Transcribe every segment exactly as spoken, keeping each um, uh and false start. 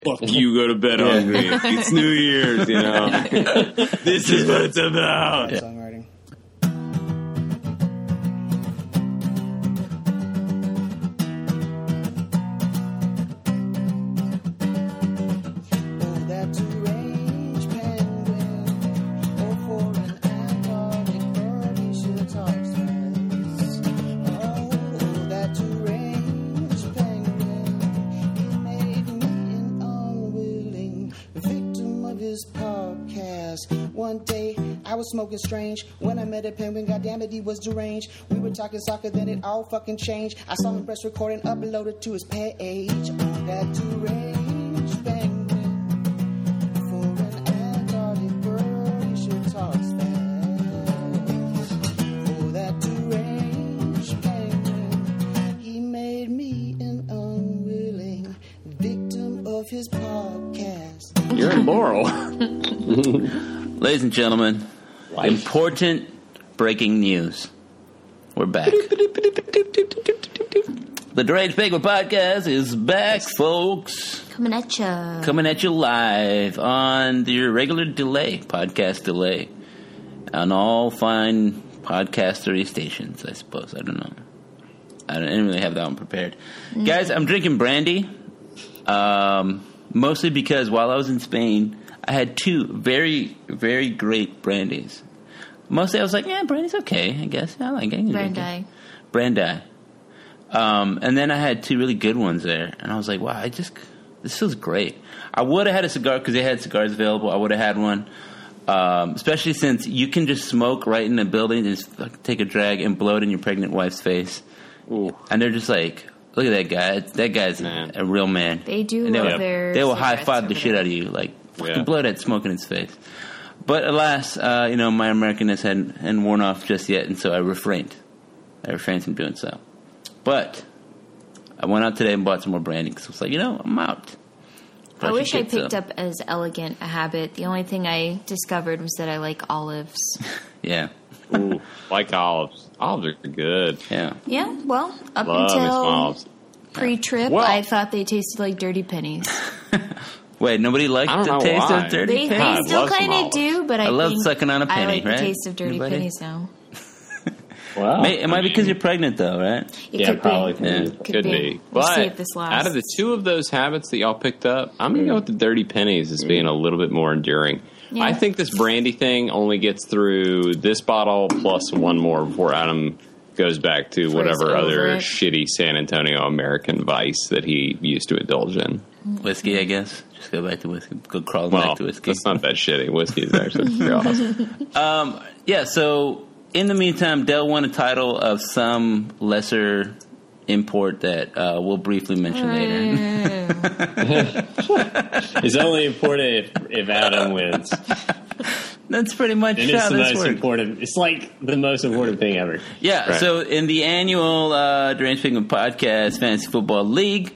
Fuck you, go to bed hungry. It's New Year's, you know. This is what it's about. Yeah. Songwriting. Smoking strange. When I met a penguin, goddammit, he was deranged. We were talking soccer, then it all fucking changed. I saw him press record and upload it to his page. Oh, that deranged penguin. For an Antarctic bird, he sure talks fast. Oh, that deranged penguin. He made me an unwilling victim of his podcast. You're in Laurel. Ladies and gentlemen, Life. Important breaking news. We're back. The Deranged Penguin Podcast is back, folks. Coming at you. Coming at you live on your regular delay, podcast delay, on all fine podcastery stations, I suppose. I don't know. I, don't, I didn't really have that one prepared. Mm. Guys, I'm drinking brandy, um, mostly because while I was in Spain, I had two very, very great brandies. Mostly I was like, yeah, brandy's okay, I guess. I like it. Brandy. Brandy. Um, and then I had two really good ones there. And I was like, wow, I just, this feels great. I would have had a cigar because they had cigars available. I would have had one. Um, especially since you can just smoke right in the building and just take a drag and blow it in your pregnant wife's face. Ooh. And they're just like, look at that guy. That guy's man. a real man. They do and love they will, their They will high-five the shit out of you. Like, fucking yeah. blow that smoke in his face. But alas, uh, you know, my Americanness hadn't, hadn't worn off just yet, and so I refrained. I refrained from doing so. But I went out today and bought some more brandy because I was like, you know, I'm out. But I wish I picked some. up as elegant a habit. The only thing I discovered was that I like olives. Yeah. Ooh, like olives. Olives are good. Yeah. Yeah, well, up Love until pre-trip, well, I thought they tasted like Dirty Pennies. Wait, nobody liked the taste why. of Dirty they, Pennies? They still kind of do, but I, I love think sucking on a penny, I like right? the taste of Dirty Anybody? Pennies now. Wow. May, it might be because you're pregnant, though, right? It yeah, could probably. Be. Yeah. Could, could be. be. But we'll see if this lasts. Out of the two of those habits that y'all picked up, I'm going to go with the Dirty Pennies as being a little bit more enduring. Yeah. I think this brandy thing only gets through this bottle plus one more before Adam goes back to whatever other it. shitty San Antonio American vice that he used to indulge in. Whiskey, I guess. Just go back to whiskey. Go crawling well, back to whiskey. That's not that shitty. Whiskey is actually pretty awesome. Um, yeah, so in the meantime, Del won a title of some lesser import that uh, we'll briefly mention later. It's only important if, if Adam wins. That's pretty much and how it's the this most works. important. It's like the most important thing ever. Yeah, right. So in the annual uh, Deranged Penguin Podcast Fantasy Football League,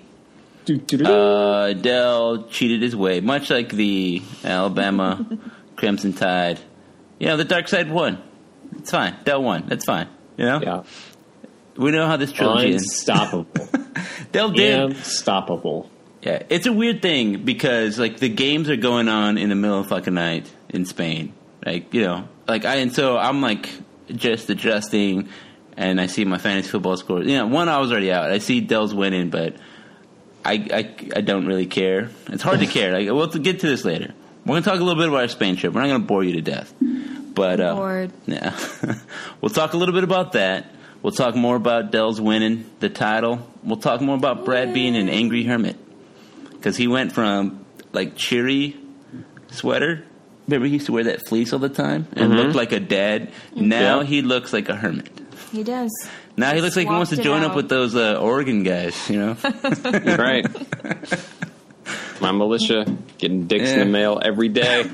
uh, Del cheated his way, much like the Alabama Crimson Tide. You know, the dark side won. It's fine. Del won. That's fine. You know? Yeah. We know how this trilogy is. Unstoppable. Del did. Unstoppable. Yeah, it's a weird thing because, like, the games are going on in the middle of fucking night in Spain. Like, you know, like, I, and so I'm, like, just adjusting, and I see my fantasy football scores. You know, one, I was already out. I see Del's winning, but I, I, I don't really care. It's hard to care. Like, we'll get to this later. We're going to talk a little bit about our Spain trip. We're not going to bore you to death. But, uh, Bored. Yeah. We'll talk a little bit about that. We'll talk more about Del's winning the title. We'll talk more about Brad being an angry hermit. Because he went from, like, cheery sweater. Remember he used to wear that fleece all the time? And mm-hmm. looked like a dad. Now yeah. he looks like a hermit. He does. Now he looks like he wants to join out. up with those uh, Oregon guys, you know? Right. My militia getting dicks yeah. in the mail every day.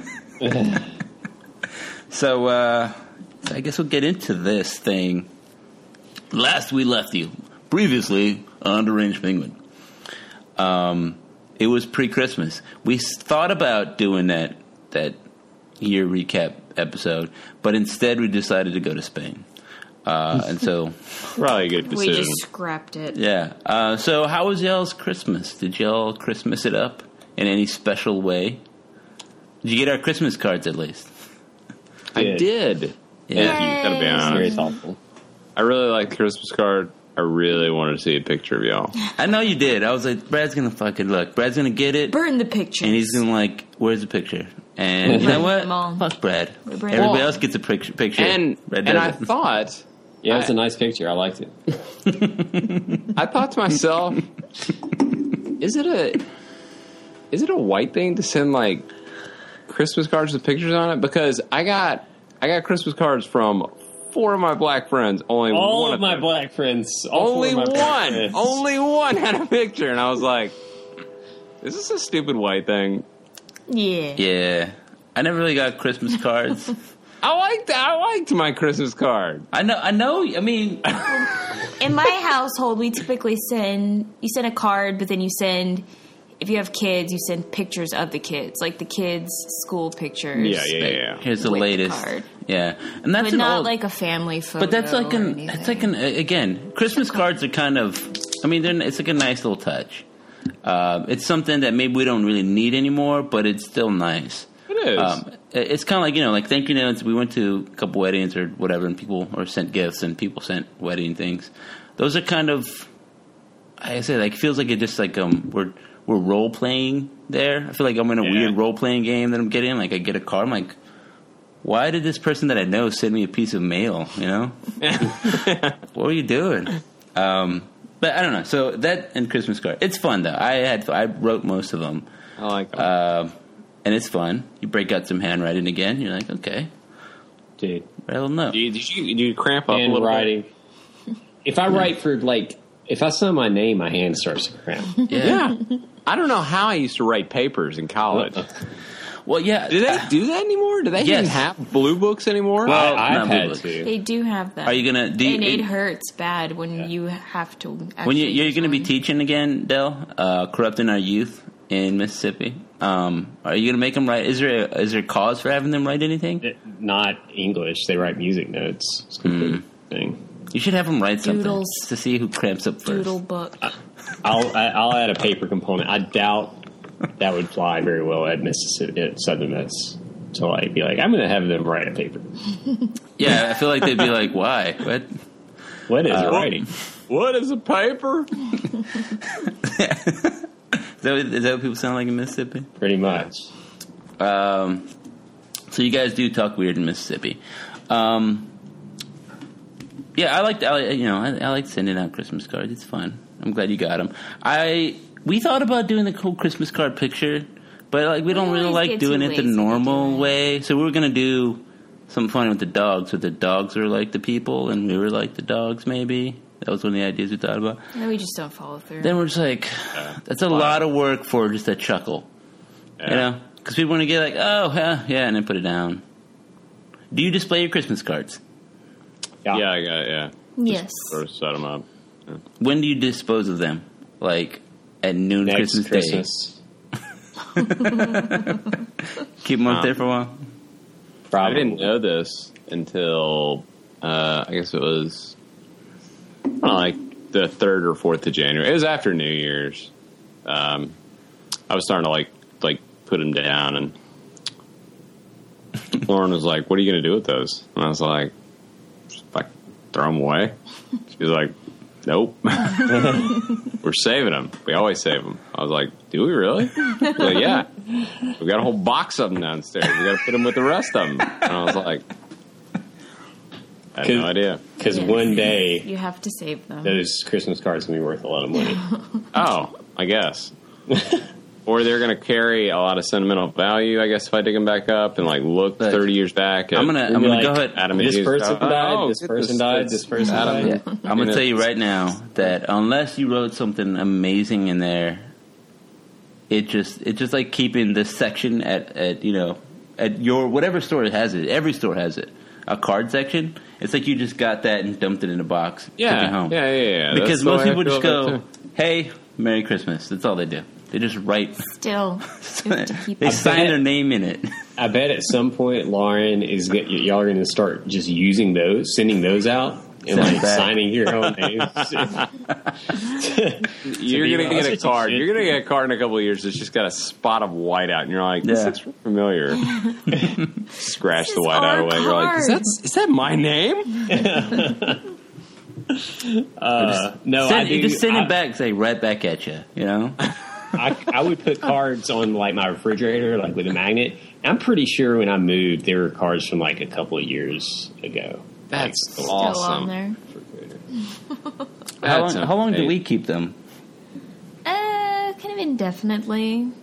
So, uh, so I guess we'll get into this thing. Last we left you, previously on Deranged Penguin. Um, it was pre-Christmas. We thought about doing that that year recap episode, but instead we decided to go to Spain. Uh, and so, probably a good decision. We just scrapped it. Yeah. Uh, so, how was y'all's Christmas? Did y'all Christmas it up in any special way? Did you get our Christmas cards at least? I did. Yeah. Thank you. Gotta be honest. Very thoughtful. I really like the Christmas card. I really wanted to see a picture of y'all. I know you did. I was like, Brad's gonna fucking look. Brad's gonna get it. Burn the picture. And he's gonna like, where's the picture? And you know what? them all. Fuck Brad. Brad. Everybody Well, else gets a picture. picture. And Brad and I doesn't. thought, Yeah, it's I- a nice picture. I liked it. I thought to myself, is it a is it a white thing to send like Christmas cards with pictures on it? Because I got I got Christmas cards from four of my black friends. Only All one of my them. black friends. All four Only of my one. black friends. Only one had a picture, and I was like, "Is this a stupid white thing?" Yeah. Yeah. I never really got Christmas cards. I liked I liked my Christmas card. I know. I know. I mean, In my household, we typically send you send a card, but then you send if you have kids, you send pictures of the kids, like the kids' school pictures. Yeah, yeah, yeah. yeah. here's the With the latest. card. Yeah, and that's But an not old, like a family photo. But that's like or an. anything. It's like an. Again, Christmas cards are kind of. I mean, they're, it's like a nice little touch. Uh, it's something that maybe we don't really need anymore, but it's still nice. It is. Um, it's kind of like, you know, like thank you notes. We went to a couple weddings or whatever, and people or sent gifts, and people sent wedding things. Those are kind of, like I say, like feels like it just like um we're we're role playing there. I feel like I'm in a Yeah. weird role playing game that I'm getting. Like I get a card, I'm like, why did this person that I know send me a piece of mail? You know, what were you doing? Um, but I don't know. So that and Christmas card, it's fun though. I had I wrote most of them. I like them. Uh, and it's fun. You break out some handwriting again. You're like, okay, Dude. I don't know. Did you, did you, did you cramp up a And little writing. If I write for, like, if I sign my name, my hand starts to cramp. bit? Yeah. I don't know how I used to write papers in college. Well, yeah. Do they do that anymore? Do they Yes. even have blue books anymore? Well, I, not I've had books. to. They do have that. Are you gonna? Do you, and it hurts bad when Yeah. you have to. when you, actually you're use going to be one. teaching again, Del? Uh, corrupting our youth in Mississippi. Um, are you going to make them write? Is there a, is there cause for having them write anything? It- Not English. They write music notes. It's a complete thing. You should have them write something Doodles. just to see who cramps up first. doodle book. I'll I- I'll add a paper component. I doubt that would fly very well at Mississippi at Southern Miss. To like be like, I'm going to have them write a paper. Yeah, I feel like they'd be like, "Why? What?" What is Uh, writing? What is a paper? Is that, what, is that what people sound like in Mississippi? Pretty much. Um, so you guys do talk weird in Mississippi. Um, yeah, I like I, like- you know I, I like sending out Christmas cards. It's fun. I'm glad you got them. I we thought about doing the cool Christmas card picture, but like we don't We really always like get doing too it the lazy to normal do it. way. So we were gonna do something funny with the dogs, where the dogs were like the people and we were like the dogs. Maybe that was one of the ideas we thought about. No, we just don't follow through. Then we're just like, that's a lot of work for just a chuckle. You know? Because people want to get like, oh, yeah, yeah, and then put it down. Do you display your Christmas cards? Yeah. Yeah, I got it, yeah. yes. Sort of set them up. When do you dispose of them? Like, at noon Next Christmas, Christmas. Day? Keep them up Um, there for a while? I Probably. didn't know this until, uh, I guess it was, I don't know, like the third or fourth of January. It was after New Year's. Um, I was starting to like, like put them down, and Lauren was like, "What are you going to do with those?" And I was like, "Just like throw them away." She was like, "Nope, we're saving them. We always save them." I was like, "Do we really?" She was like, "Yeah, we got a whole box of them downstairs. We got to put them with the rest of them." And I was like, "I had no idea." Because Yes. one day, You have to save them. those Christmas cards can be worth a lot of money. Oh, I guess. Or they're going to carry a lot of sentimental value, I guess, if I dig them back up and like look But thirty years back. At, I'm gonna- They'll I'm be gonna like, go ahead. Adam and This Eve's person go, died. "Oh, this get person died. This person Adam. died. I'm going to tell you right now that unless you wrote something amazing in there, it just it's just like keeping this section at, at you know at your whatever store has it. Every store has it. A card section. It's like you just got that and dumped it in a box. took it Yeah, home. yeah, yeah, yeah. Because That's the most way I people feel just about go, it, too. "Hey, Merry Christmas." That's all they do. They just write. Still, you have to keep They it. sign their name in it. I bet at some point Lauren is get, y'all are going to start just using those, sending those out and like signing your own name. You're gonna get a card. You're gonna get a card in a couple of years that's just got a spot of white out, and you're like, "This Yeah. looks familiar." Scratch This the is white out our away. You're like, "Is that is that my name?" Uh, no, Send, I do, you just send I, it back, say right back at you. You know. I, I would put cards on like my refrigerator, like with a magnet. I'm pretty sure when I moved, there were cards from like a couple of years ago. That's like, Still on awesome. there. How long, That's how long do amazing. we keep them? Uh, kind of indefinitely.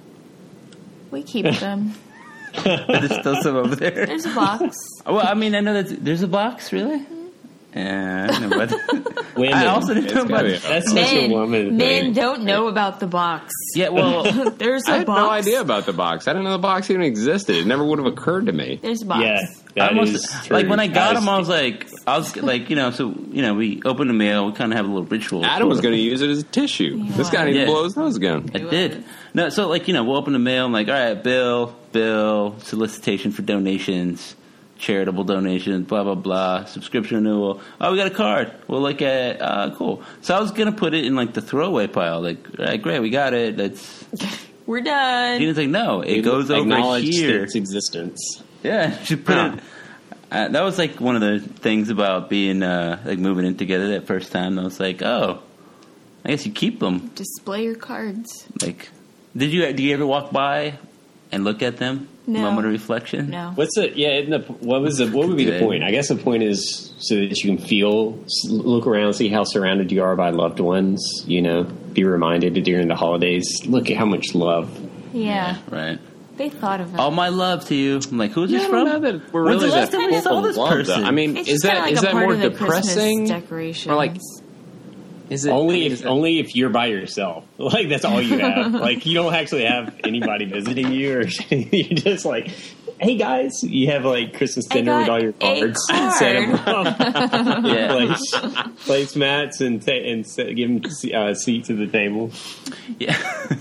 We keep them. There's still some over there. There's a box. Well, I mean, I know that there's a box, really. Yeah, I know about Women. I also didn't It's know about gotta be a- That's such a Men, woman men thing. don't know about the box. Yeah, well, There's a I had box. no idea about the box. I didn't know the box even existed. It never would have occurred to me. There's a box. Yeah, I that almost is true. like when I got That is- them, I was like, I was like, you know, so you know, we open the mail, we kind of have a little ritual. Adam was going to use it as a tissue. Yeah. This guy didn't even Yeah. blow his nose again. I did. No, so like you know, we'll open the mail. I'm like, all right, bill, bill, solicitation for donations, charitable donations, blah blah blah, subscription renewal. Oh, we got a card. We'll look at. Uh, cool. So I was gonna put it in like the throwaway pile. Like, all right, great, we got it. That's. We're done. He was like, no, it goes over acknowledge here. its existence. Yeah, she put Huh. it. Uh, that was like one of the things about being uh, like moving in together that first time. I was like, oh, I guess you keep them. Display your cards. Like, did you do you ever walk by and look at them? No. Moment of reflection. No. What's the yeah? isn't the, what was the what would be the Good. point? I guess the point is so that you can feel, s- look around, see how surrounded you are by loved ones. You know, be reminded during the holidays. Look at how much love. Yeah. Right. They thought of it. All my love to you. I'm like, who's Yeah, this I don't from? know that we're When's really the last that time we full saw of this love, person? though. I mean, it's is just kinda that like is a that part more of the depressing? Christmas decorations. Or like, is it Only is if it- only if you're by yourself. Like that's all you have. Like you don't actually have anybody visiting you, or you're just like, hey guys, you have like Christmas I dinner with got all your a cards, card. set 'em up, Yeah. place, place mats, and ta- and set, give them uh, seats at the table. Yeah.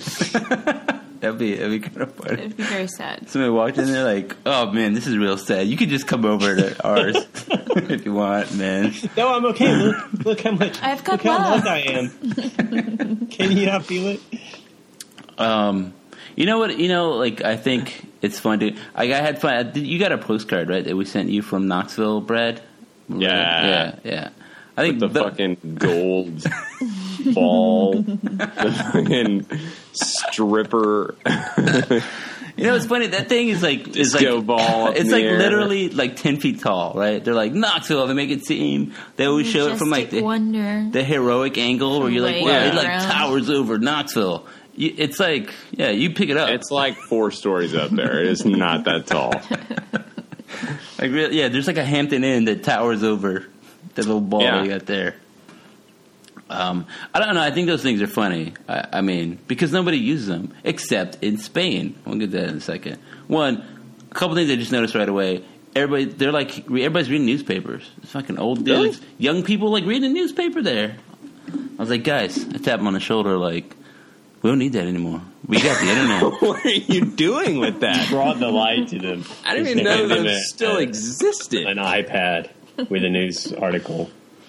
that'd be that'd be kind of funny. It'd be very sad. Somebody walked in there like, oh man, this is real sad. You could just come over to ours if you want, man. No, I'm okay. Look, look how much. I've look got how love. loved I am. Can you not feel it? Um, you know what? You know, like I think it's fun to. I, I had fun. You got a postcard, right? That we sent you from Knoxville, Brad. Yeah. yeah, yeah. I think the, the- fucking gold ball, the fucking stripper You know, it's funny. That thing is like is disco like ball. up it's in like the air. literally like ten feet tall, right? They're like Knoxville. They make it seem they always show it from like Majestic the, wonder. the heroic angle where you're like, Way wow, it like around. towers over Knoxville. You, it's like, yeah, you pick it up. It's like four stories up there. It is not that tall. Like, really, yeah, there's like a Hampton Inn that towers over the little ball Yeah. you got there. Um, I don't know. I think those things are funny. I, I mean, because nobody uses them except in Spain. We'll get to that in a second. One, a couple things I just noticed right away. Everybody, they're like, everybody's reading newspapers. It's fucking old Really? dudes, young people like reading a newspaper there. I was like, guys, I tap them on the shoulder like, we don't need that anymore. We got the internet. What are you doing with that? Brought the light to them. I didn't even know that it still existed. An iPad with a news article.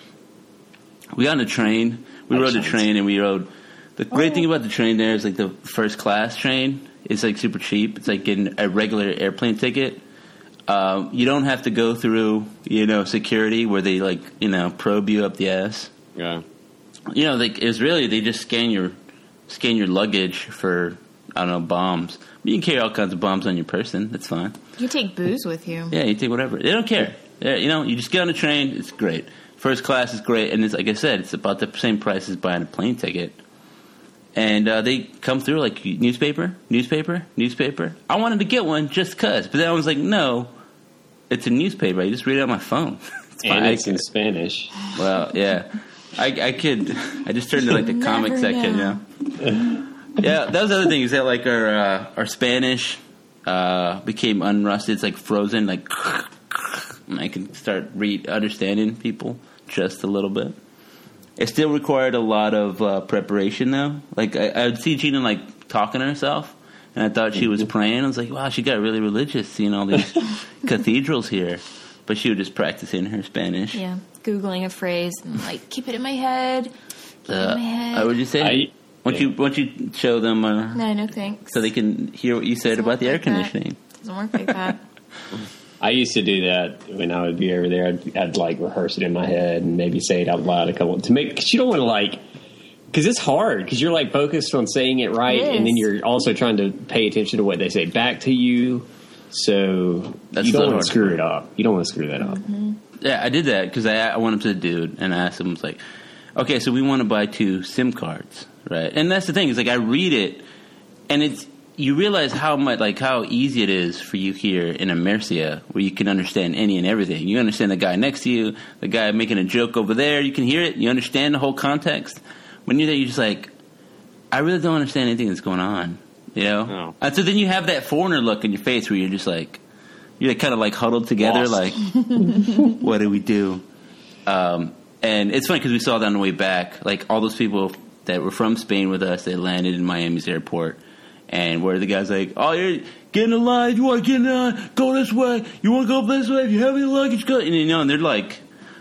We got on a train. We rode a train, and we rode. The great thing about the train there is like the first class train is like super cheap. It's like getting a regular airplane ticket. Um, you don't have to go through, you know, security where they like, you know, probe you up the ass. Yeah. You know, like it's really they just scan your scan your luggage for I don't know bombs. You can carry all kinds of bombs on your person. That's fine. You take booze with you. Yeah, you take whatever. They don't care. They're, you know, you just get on a train. It's great. First class is great, and it's like I said, it's about the same price as buying a plane ticket. And uh, they come through like newspaper, newspaper, newspaper. I wanted to get one just cause, but then I was like, no, it's a newspaper. I just read it on my phone. It's fine. And it's in Spanish. Well, yeah, I, I could. I just turned to like the Never comic section. know. Yeah, yeah. That was the other thing is that like our uh, our Spanish uh, became unrusted. It's like frozen. Like and I can start read understanding people just a little bit. It still required a lot of uh, preparation though. Like I, I would see Gina like talking to herself, and I thought she was praying. I was like, wow, she got really religious seeing all these cathedrals here. But she was just practicing her Spanish. Yeah. Googling a phrase and like keep it in my head. Keep it Uh, in my head. I would just say, I- won't you, won't you show them uh, no, no thanks. so they can hear what you said Doesn't about work the air like that. conditioning? Doesn't work like that. I used to do that when I would be over there. I'd, I'd like rehearse it in my head and maybe say it out loud a couple to make because you don't want to like because it's hard because you're like focused on saying it right It and then is. you're also trying to pay attention to what they say back to you. So That's you so don't want hard. to screw it up. You don't want to screw that up. Yeah, I did that because I, I went up to the dude and I asked him, I was like, okay, so we want to buy two SIM cards, right? And that's the thing is like I read it and it's you realize how much like how easy it is for you here in America where you can understand any and everything. You understand the guy next to you, the guy making a joke over there. You can hear it. You understand the whole context. When you're there, you're just like, I really don't understand anything that's going on, you know. No. And so then you have that foreigner look in your face where you're just like, you're kind of like huddled together, Lost. like, what do we do? Um, and it's funny because we saw that on the way back, like all those people that were from Spain with us, they landed in Miami's airport. And where the guy's like, oh, you're getting in line. You want to get in line? Go this way. You want to go this way? If you have any luggage, go. And you know, and they're like,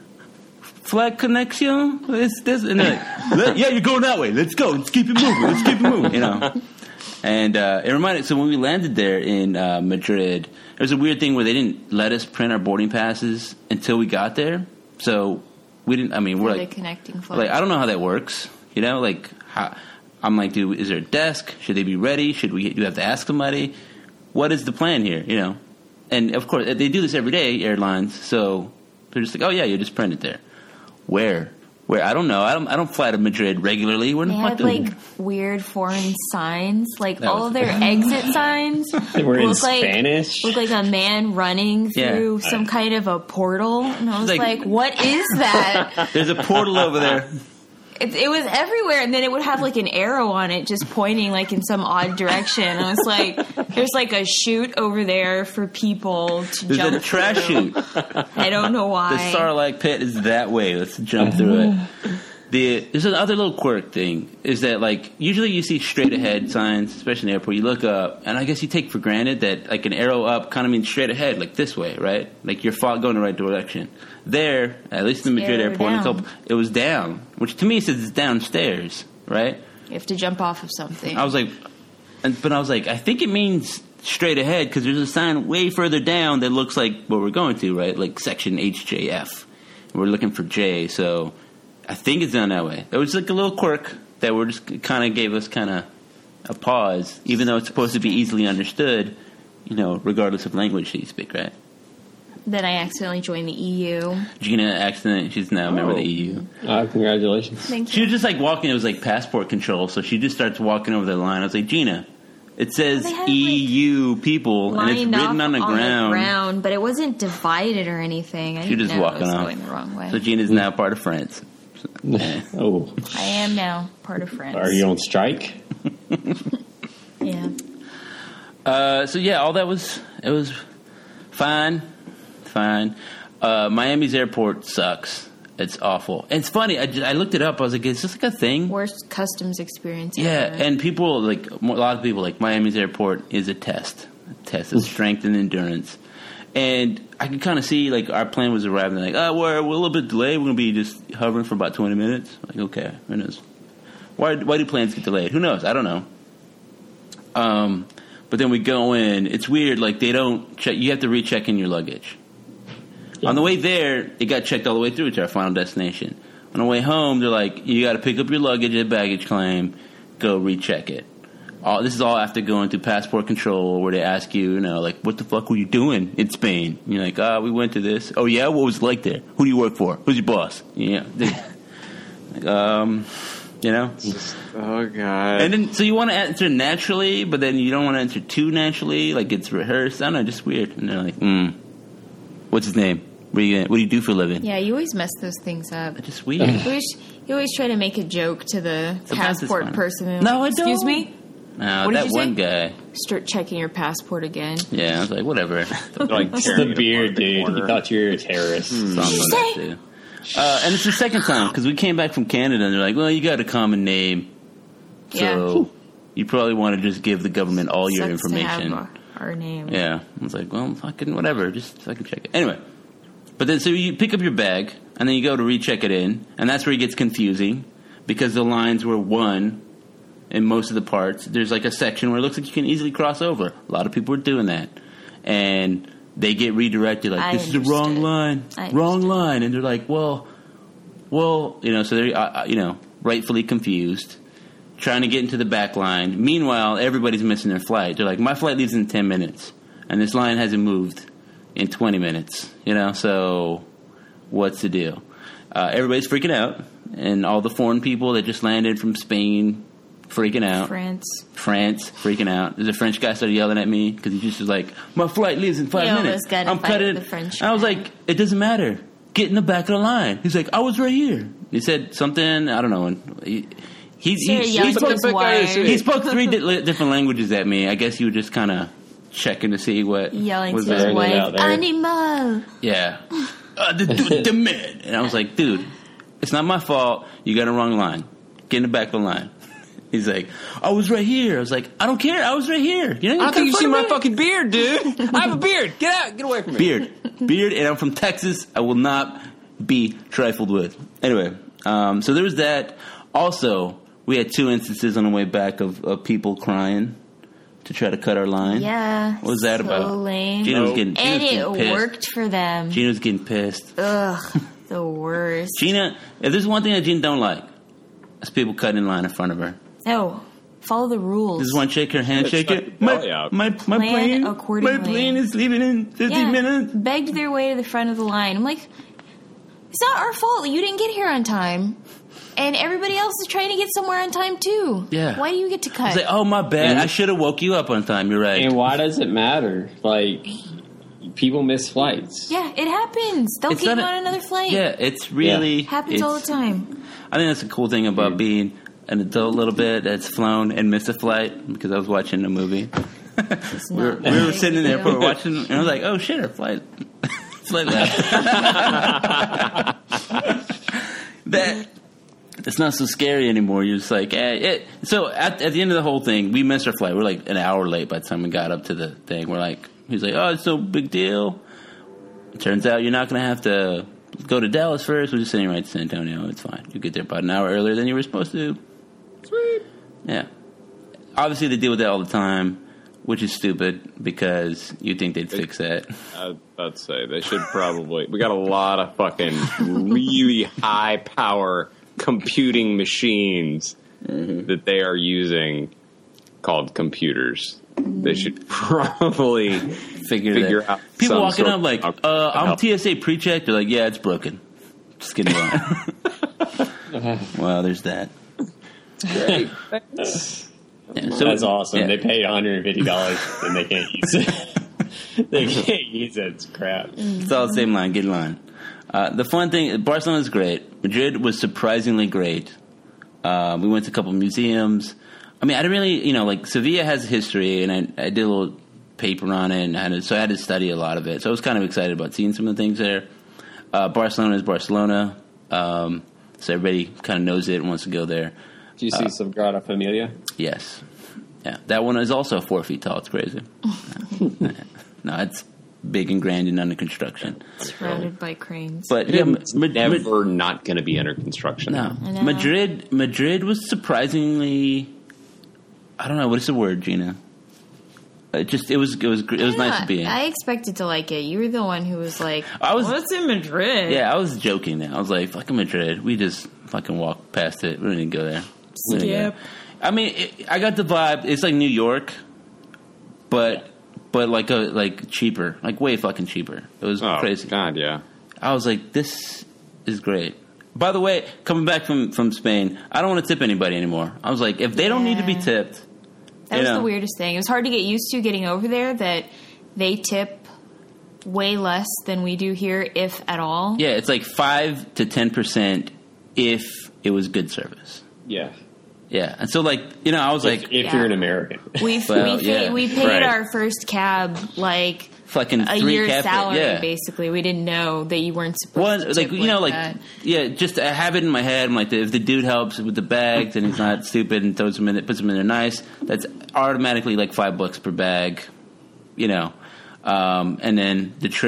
flag connection. It's this, and they're like, "Let- yeah, you're going that way. Let's go. Let's keep it moving. Let's keep it moving. You know. And uh, it reminded. So when we landed there in uh, Madrid, there was a weird thing where they didn't let us print our boarding passes until we got there. So we didn't. I mean, we're For the like, connecting flight. like I don't know how that works. You know, like how. I'm like, dude, is there a desk? Should they be ready? Should we? Do you have to ask somebody? What is the plan here? You know, and of course they do this every day, airlines. So they're just like, oh yeah, you just print it there. Where? Where? I don't know. I don't. I don't fly to Madrid regularly. Where the They fuck had do like weird foreign signs, like That all was- of their exit signs They were in look like Spanish. look like a man running Yeah. through some kind of a portal, and I was Like- like, "What is that?" There's a portal over there. It, it was everywhere, and then it would have like an arrow on it, just pointing like in some odd direction. I was like, "There's like a chute over there for people to There's jump a trash through." chute. I don't know why. The Sarlacc pit is that way. Let's jump through it. The there's another little quirk thing is that like usually you see straight ahead signs, especially in the airport. You look up, and I guess you take for granted that like an arrow up kind of means straight ahead, like this way, right? Like you're fo- going the right direction. There, at least in the Madrid Arrow airport, in a down. couple, it was down, which to me says it's downstairs, right? You have to jump off of something. I was like, and, but I was like, I think it means straight ahead because there's a sign way further down that looks like what we're going to, right? Like section H J F. We're looking for J, so I think it's down that way. It was like a little quirk that we're just kind of gave us kind of a pause, even though it's supposed to be easily understood, you know, regardless of language that you speak, right? Then I accidentally joined the E U. Gina accident, she's now a member of the Oh. E U. Uh, congratulations. Thank She you. was just like walking, it was like passport control, so she just starts walking over the line. I was like, Gina, it says They had, E U people, and it's Lined written up on the ground. ground, but it wasn't divided or anything. I She didn't just know walking it was off. going the wrong way. So Gina's now part of France. Oh, I am now part of France. are you on strike? Yeah. Uh, so yeah, all that was it was fine, fine. Uh, Miami's airport sucks. It's awful. And it's funny. I, just, I looked it up. I was like, is this like a thing? Worst customs experience Yeah, ever. and people like a lot of people like Miami's airport is a test, a test of strength and endurance. And I could kind of see like our plane was arriving. Like, oh, we're, we're a little bit delayed. We're gonna be just hovering for about twenty minutes. Like, okay, who knows? Why why do planes get delayed? Who knows? I don't know. Um, but then we go in. It's weird. Like they don't check. You have to recheck in your luggage. Yeah. On the way there, it got checked all the way through to our final destination. On the way home, they're like, you got to pick up your luggage at baggage claim, go recheck it. All, this is all after going through passport control where they ask you, you know, like, what the fuck were you doing in Spain? And you're like, ah, oh, we went to this. Oh, yeah? What was it like there? Who do you work for? Who's your boss? Yeah. like, um, you know? Oh god. And then, so you want to answer naturally, but then you don't want to answer too naturally, like it's rehearsed. I don't know, just weird. And they're like, hmm, what's his name? What do you, what do you do for a living? Yeah, you always mess those things up. It's just weird. You always, you always try to make a joke to the Sometimes it's passport funny. person. and No, I Excuse don't. me? No, What did that you one say? guy. Start checking your passport again. Yeah, I was like, whatever. like It's tearing the it beard, apart the dude. He corner. thought you were a terrorist. Something like that, too. Uh, and it's the second time because we came back from Canada and they're like, well, you got a common name, so you probably want to just give the government all your Sucks to have information. our, our name. Yeah, I was like, well, fucking whatever, just fucking check it. Anyway, but then so you pick up your bag, and then you go to recheck it in, and that's where it gets confusing because the lines were one in most of the parts. There's like a section where it looks like you can easily cross over. A lot of people are doing that, and they get redirected like, I this understood. is the wrong line, I wrong understood. line, and they're like, well, well, you know, so they're uh, you know rightfully confused, trying to get into the back line. Meanwhile, everybody's missing their flight. They're like, my flight leaves in ten minutes, and this line hasn't moved in twenty minutes. You know, so what's the deal? Uh, everybody's freaking out, and all the foreign people that just landed from Spain freaking out. France. France freaking out. There's a French guy started yelling at me because he just was like, my flight leaves in five He almost minutes. got in a I'm fight cutting. with the French I was guy. like, it doesn't matter. Get in the back of the line. He's like, I was right here. He said something, I don't know. And he, he, Started he, yelling he, to his spoke, wife. he spoke three di- different languages at me. I guess you were just kind of checking to see what Yelling was to his there. Throwing it out wife, there. animal. Yeah. Uh, the, the, the man. And I was like, dude, it's not my fault. You got a wrong line. Get in the back of the line. He's like, I was right here. I was like, I don't care. I was right here. You know, I don't think you see my fucking beard, dude. I have a beard. Get out. Get away from me. beard. Beard, and I'm from Texas. I will not be trifled with. Anyway, um, so there was that. Also, we had two instances on the way back of, of people crying to try to cut our line. Yeah. What was that so about? lame. Gina was getting, Gina And was it getting pissed. worked for them. Gina was getting pissed. Ugh, the worst. Gina, if there's one thing that Gina don't like, it's people cutting in line in front of her. No, follow the rules. This one shake her hand, shake shut it. your My, belly out. my, my Plan plane, my accordingly. plane is leaving in fifty yeah, minutes. begged their way to the front of the line. I'm like, it's not our fault. You didn't get here on time. And everybody else is trying to get somewhere on time, too. Yeah. Why do you get to cut? It's like, oh, my bad. And- I should have woke you up on time. You're right. And why does it matter? Like, people miss flights. yeah, it happens. They'll It's get you not a- on another flight. Yeah, it's really Happens it's, all the time. I think that's the cool thing about being an adult a little bit that's flown and missed a flight because I was watching a movie. It's we, were, not we were big sitting in the deal. airport watching, and I was like, "Oh shit, our flight, flight left." that it's not so scary anymore. You're just like, eh, it. So at, at the end of the whole thing, we missed our flight. We're like an hour late by the time we got up to the thing. We're like, he's like, "Oh, it's no big deal." It turns out you're not going to have to go to Dallas first. We're just sitting right to San Antonio. It's fine. You get there about an hour earlier than you were supposed to. Sweet. Yeah. Obviously, they deal with that all the time, which is stupid because you think they'd fix that. I'd, I'd say they should probably. We got a lot of fucking really high power computing machines Mm-hmm. that they are using called computers. They should probably Figure, figure that. out. People some walking sort up of- like, of uh, I'm help. T S A pre-check. They're like, yeah, it's broken. Just kidding. Well, there's that. Great. Yeah, so That's awesome. yeah. They paid one hundred fifty dollars and they can't use it. They can't use it. It's crap. It's all the same line. Get in line. Uh, the fun thing, Barcelona is great. Madrid was surprisingly great. Uh, we went to a couple museums. I mean, I didn't really, you know, like Sevilla has history, and I, I did a little paper on it, and I had to, so I had to study a lot of it. So I was kind of excited about seeing some of the things there. Uh, Barcelona is Barcelona, um, so everybody kind of knows it and wants to go there. Do you see Sagrada Familia? Yes, yeah, that one is also four feet tall. It's crazy. No, it's big and grand and under construction. Surrounded by cranes. But yeah, It's Ma- Ma- never not going to be under construction. No, I know. Madrid. Madrid was surprisingly. I don't know what is the word, Gina. It just it was it was it was nice to be in. I expected to like it. You were the one who was like, I was- what's in Madrid? Yeah, I was joking. There, I was like, "Fucking Madrid." We just fucking walked past it. We didn't go there. We didn't go. Skip. I mean, it, I got the vibe. It's like New York, but but like a like cheaper, like way fucking cheaper. It was Oh crazy. God, yeah. I was like, this is great. By the way, coming back from, from Spain, I don't want to tip anybody anymore. I was like, if they don't need to be Yeah. tipped, That you was know. the weirdest thing. It was hard to get used to getting over there that they tip way less than we do here, if at all. Yeah, it's like five to ten percent if it was good service. Yeah. Yeah, and so like you know, I was If, like, if Yeah. you're an American. We Well, we, yeah. paid, we paid Right. our first cab like fucking a three year's cap- salary, yeah. basically. We didn't know that you weren't supposed One, to like tip you know, like that. yeah, just I have it in my head. I'm like, if the dude helps with the bags and he's not stupid and throws them in, it puts them in there nice. That's automatically like five bucks per bag, you know. Um, and then the trip,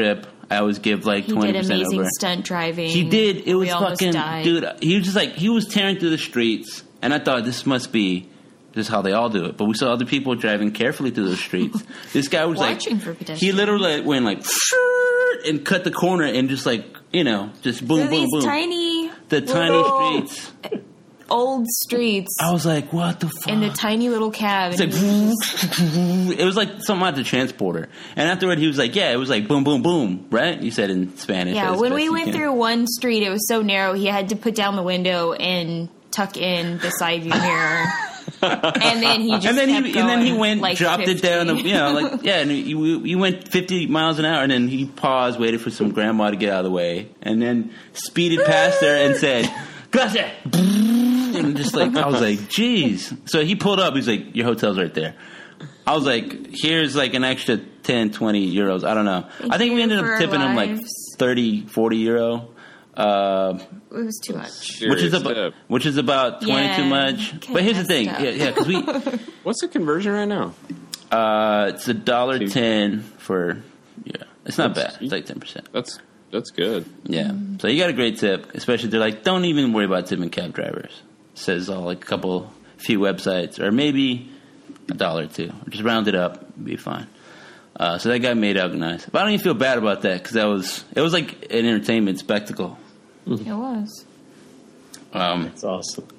I always give like He twenty did percent amazing over. stunt driving. He did. It was We almost fucking died. dude. He was just like he was tearing through the streets, and I thought this must be this is how they all do it. But we saw other people driving carefully through those streets. This guy was Watching like for pedestrians. he literally went like and cut the corner and just like you know just boom Through boom these boom tiny, the tiny little streets. old streets, I was like, what the fuck? in the tiny little cab. It's and like, he was just- it was like something out the transporter. And afterward, he was like, yeah, it was like boom, boom, boom, right? You said in Spanish. yeah, as when best we you went can. through one street, it was so narrow, he had to put down the window and tuck in the side view mirror. And then he just And then kept he going, and then he went, like dropped it fifty. down, you know, like, yeah, and you, you went fifty miles an hour, and then he paused, waited for some grandma to get out of the way, and then speeded past her and said, gracias. And just like, I was like, jeez. So he pulled up, he's like, your hotel's right there. I was like, here's like an extra ten, twenty euros. I don't know. Thank I think we you ended for up our tipping him like lives. thirty, forty euro. Uh, It was too much. which is Serious about tip. which is about twenty Yeah, too much. okay, But here's the that's thing, tough. yeah, yeah, because we What's the conversion right now? uh, it's a dollar ten for yeah, it's not bad. It's like ten percent. That's that's good. Yeah, so you got a great tip, especially they're like, don't even worry about tipping cab drivers. Says all like a couple, few websites, or maybe a dollar or two. Just round it up, be fine. Uh, so that guy made out nice. But I don't even feel bad about that because that was it was like an entertainment spectacle. It was. Um, It's awesome.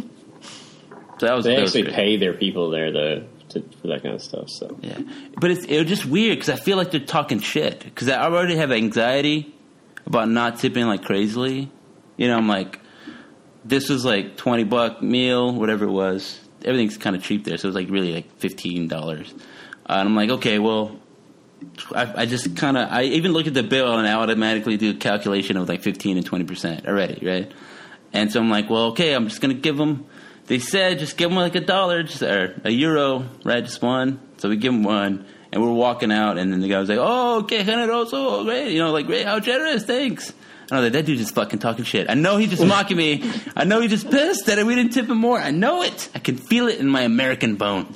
so that was They that was actually great. pay their people there to, to for that kind of stuff. So Yeah, but it's it was just weird because I feel like they're talking shit because I already have anxiety about not tipping like crazily. You know, I'm like, this was like twenty buck meal, whatever it was. Everything's kind of cheap there, so it was like really like fifteen dollars. Uh, and I'm like, okay, well, I, I just kind of I even look at the bill and I automatically do a calculation of like fifteen and twenty percent already, right? And so I'm like, well, okay, I'm just gonna give them. They said just give them like a dollar just, or a euro, right? Just one. So we give them one, and we're walking out, and then the guy was like, "Oh, okay, generoso, great, you know, like great, how generous, thanks." And I was like, "That dude just fucking talking shit. I know he's just mocking me. I know he's just pissed that we didn't tip him more. I know it. I can feel it in my American bones."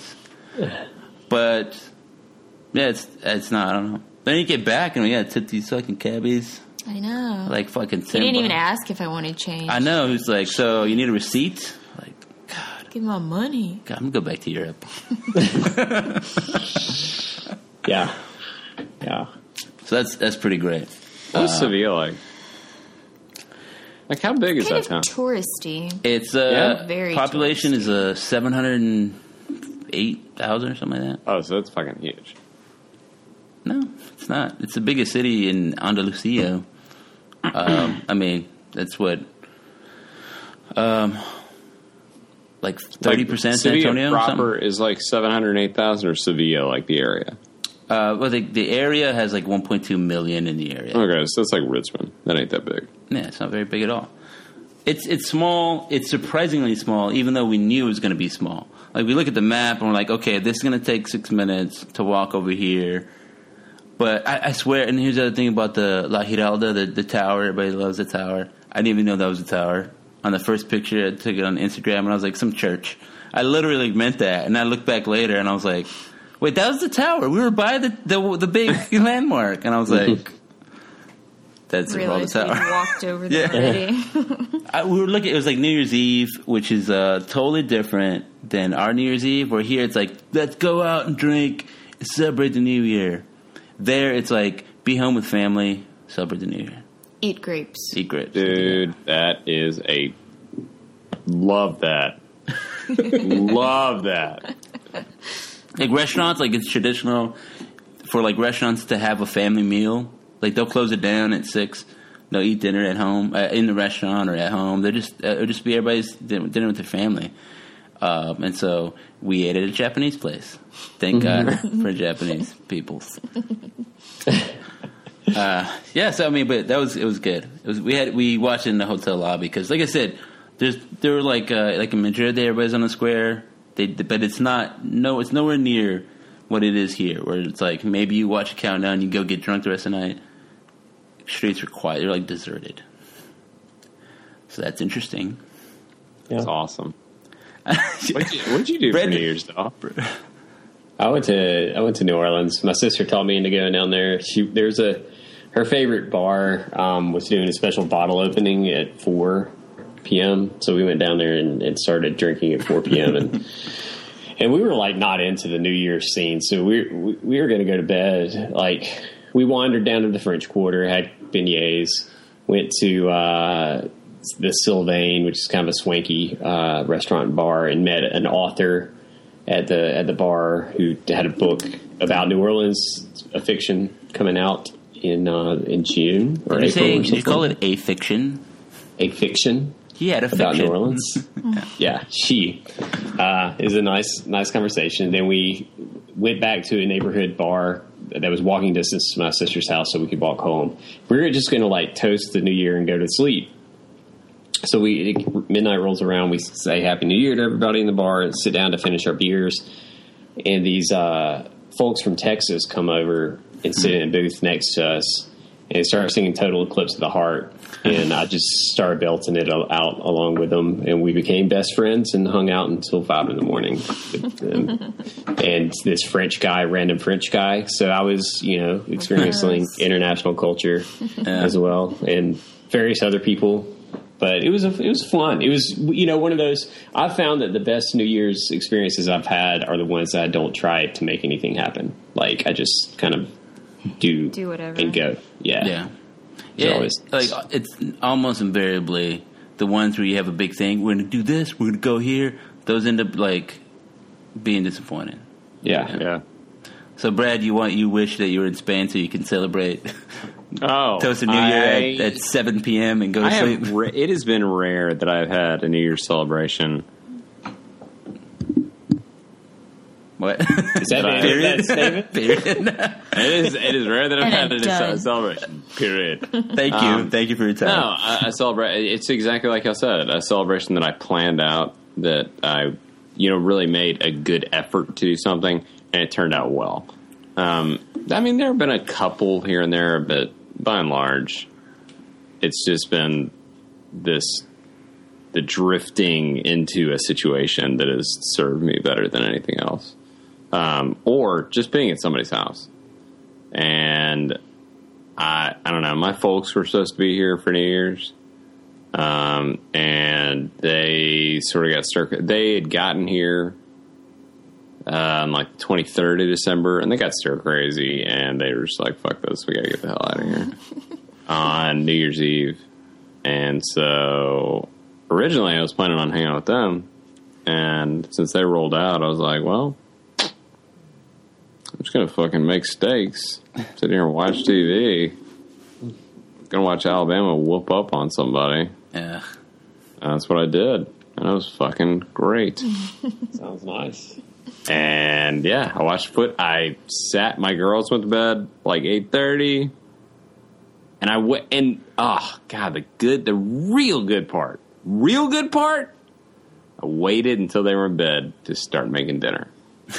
But yeah, it's it's not. I don't know. Then you get back, and we gotta tip these fucking cabbies I know. like fucking. He didn't even ask if I wanted change. I know. He's like, so you need a receipt? Like, God, Give him my money. God, I'm gonna go back to Europe. yeah, yeah. So that's that's pretty great. What's Uh, Seville like? Like, how big is Kind that of town? touristy. It's uh, Yeah? Very population is uh, seven hundred and eight thousand or something like that. Oh, so it's fucking huge. No, it's not. It's the biggest city in Andalusia. um, I mean, that's what, um, like thirty percent Like, San Sevilla Antonio. or proper something? is like seven hundred eight thousand, or Sevilla, like the area. Uh, well, the, the area has like one point two million in the area. Okay, so it's like Richmond. That ain't that big. Yeah, it's not very big at all. It's it's small. It's surprisingly small, even though we knew it was going to be small. Like we look at the map and we're like, okay, this is going to take six minutes to walk over here. But I, I swear, and here's the other thing about the La Giralda, the, the tower. Everybody loves the tower. I didn't even know that was a tower. On the first picture, I took it on Instagram, and I was like, some church. I literally meant that, and I looked back later, and I was like, wait, that was the tower. We were by the the, the big landmark, and I was like, that's the Realized tower. we walked over there Yeah. already. I, we were looking. It was like New Year's Eve, which is uh, totally different than our New Year's Eve. Where here it's like, let's go out and drink, and celebrate the New Year. There it's like, be home with family, celebrate the New Year, Eat grapes. eat grapes. Dude, that is a... Love that. Love that. Like restaurants, like it's traditional for like restaurants to have a family meal. Like they'll close it down at six. They'll eat dinner at home, uh, in the restaurant or at home. They just uh, it'll just be everybody's dinner, dinner with their family. Um, and so we ate at a Japanese place. Thank God for Japanese peoples. Uh, yeah, so I mean, but that was it was good. It was we had we watched it in the hotel lobby because, like I said, there's there were like uh, like in Madrid, everybody's on the square. They, but it's not no, it's nowhere near what it is here, where it's like maybe you watch a countdown, you go get drunk the rest of the night. Streets are quiet; they're like deserted. So that's interesting. Yeah. That's awesome. What'd you, what'd you do Brad- for New Year's, though? I went to I went to New Orleans. My sister taught me into going down there. She there's a her favorite bar um, was doing a special bottle opening at four p.m. So we went down there and, and started drinking at four p.m. and and we were like not into the New Year's scene, so we we, we were going to go to bed. Like we wandered down to the French Quarter, had beignets, went to uh, the Sylvain, which is kind of a swanky uh, restaurant and bar, and met an author at the at the bar who had a book about New Orleans, a fiction coming out in uh, in June or Did you, April. say, or did you call it a fiction? A fiction. He had a about fiction. New Orleans. Yeah, she uh, is a nice nice conversation. Then we went back to a neighborhood bar that was walking distance to my sister's house, so we could walk home. We were just going to like toast the New Year and go to sleep. So we midnight rolls around. We say Happy New Year to everybody in the bar and sit down to finish our beers. And these uh, folks from Texas come over and sit in a booth next to us and start singing Total Eclipse of the Heart. And I just started belting it out along with them. And we became best friends and hung out until five in the morning with them. And this French guy, random French guy. So I was, you know, experiencing international culture Yeah. as well. And various other people. But it was a, it was fun. It was, you know, one of those. I've found that the best New Year's experiences I've had are the ones that I don't try to make anything happen. Like I just kind of do Do whatever. and go. Yeah, Yeah. It's Yeah, always- like it's almost invariably the ones where you have a big thing. We're going to do this. We're going to go here. Those end up like being disappointing. yeah, Yeah. So, Brad, you want you wish that you were in Spain so you can celebrate Oh, toast the New I- Year at, at seven p.m. and go to I sleep. have. Ra- it has been rare that I've had a New Year's celebration. What? Is that Right. the end of that statement? Period. It is. It is rare that I've And had I'm a done. celebration. Period. Thank you. Um, Thank you for your time. No, a, a celebration. It's exactly like I said. A celebration that I planned out. That I, you know, really made a good effort to do something, and it turned out well. Um, I mean, there have been a couple here and there, but by and large, it's just been this the drifting into a situation that has served me better than anything else, um, or just being at somebody's house. And I, I don't know. My folks were supposed to be here for New Year's, um, and they sort of got stir. They had gotten here uh, on like the twenty-third of December, and they got stir crazy, and they were just like, "Fuck this, we gotta get the hell out of here." On New Year's Eve, and so originally I was planning on hanging out with them, and since they rolled out, I was like, "Well, I'm just gonna fucking make steaks, sit here and watch T V. Gonna watch Alabama whoop up on somebody." Yeah. And that's what I did, and it was fucking great. Sounds nice. And yeah, I watched foot. I sat. My girls went to bed like eight thirty, and I went. And oh god, the good, the real good part, real good part. I waited until they were in bed to start making dinner.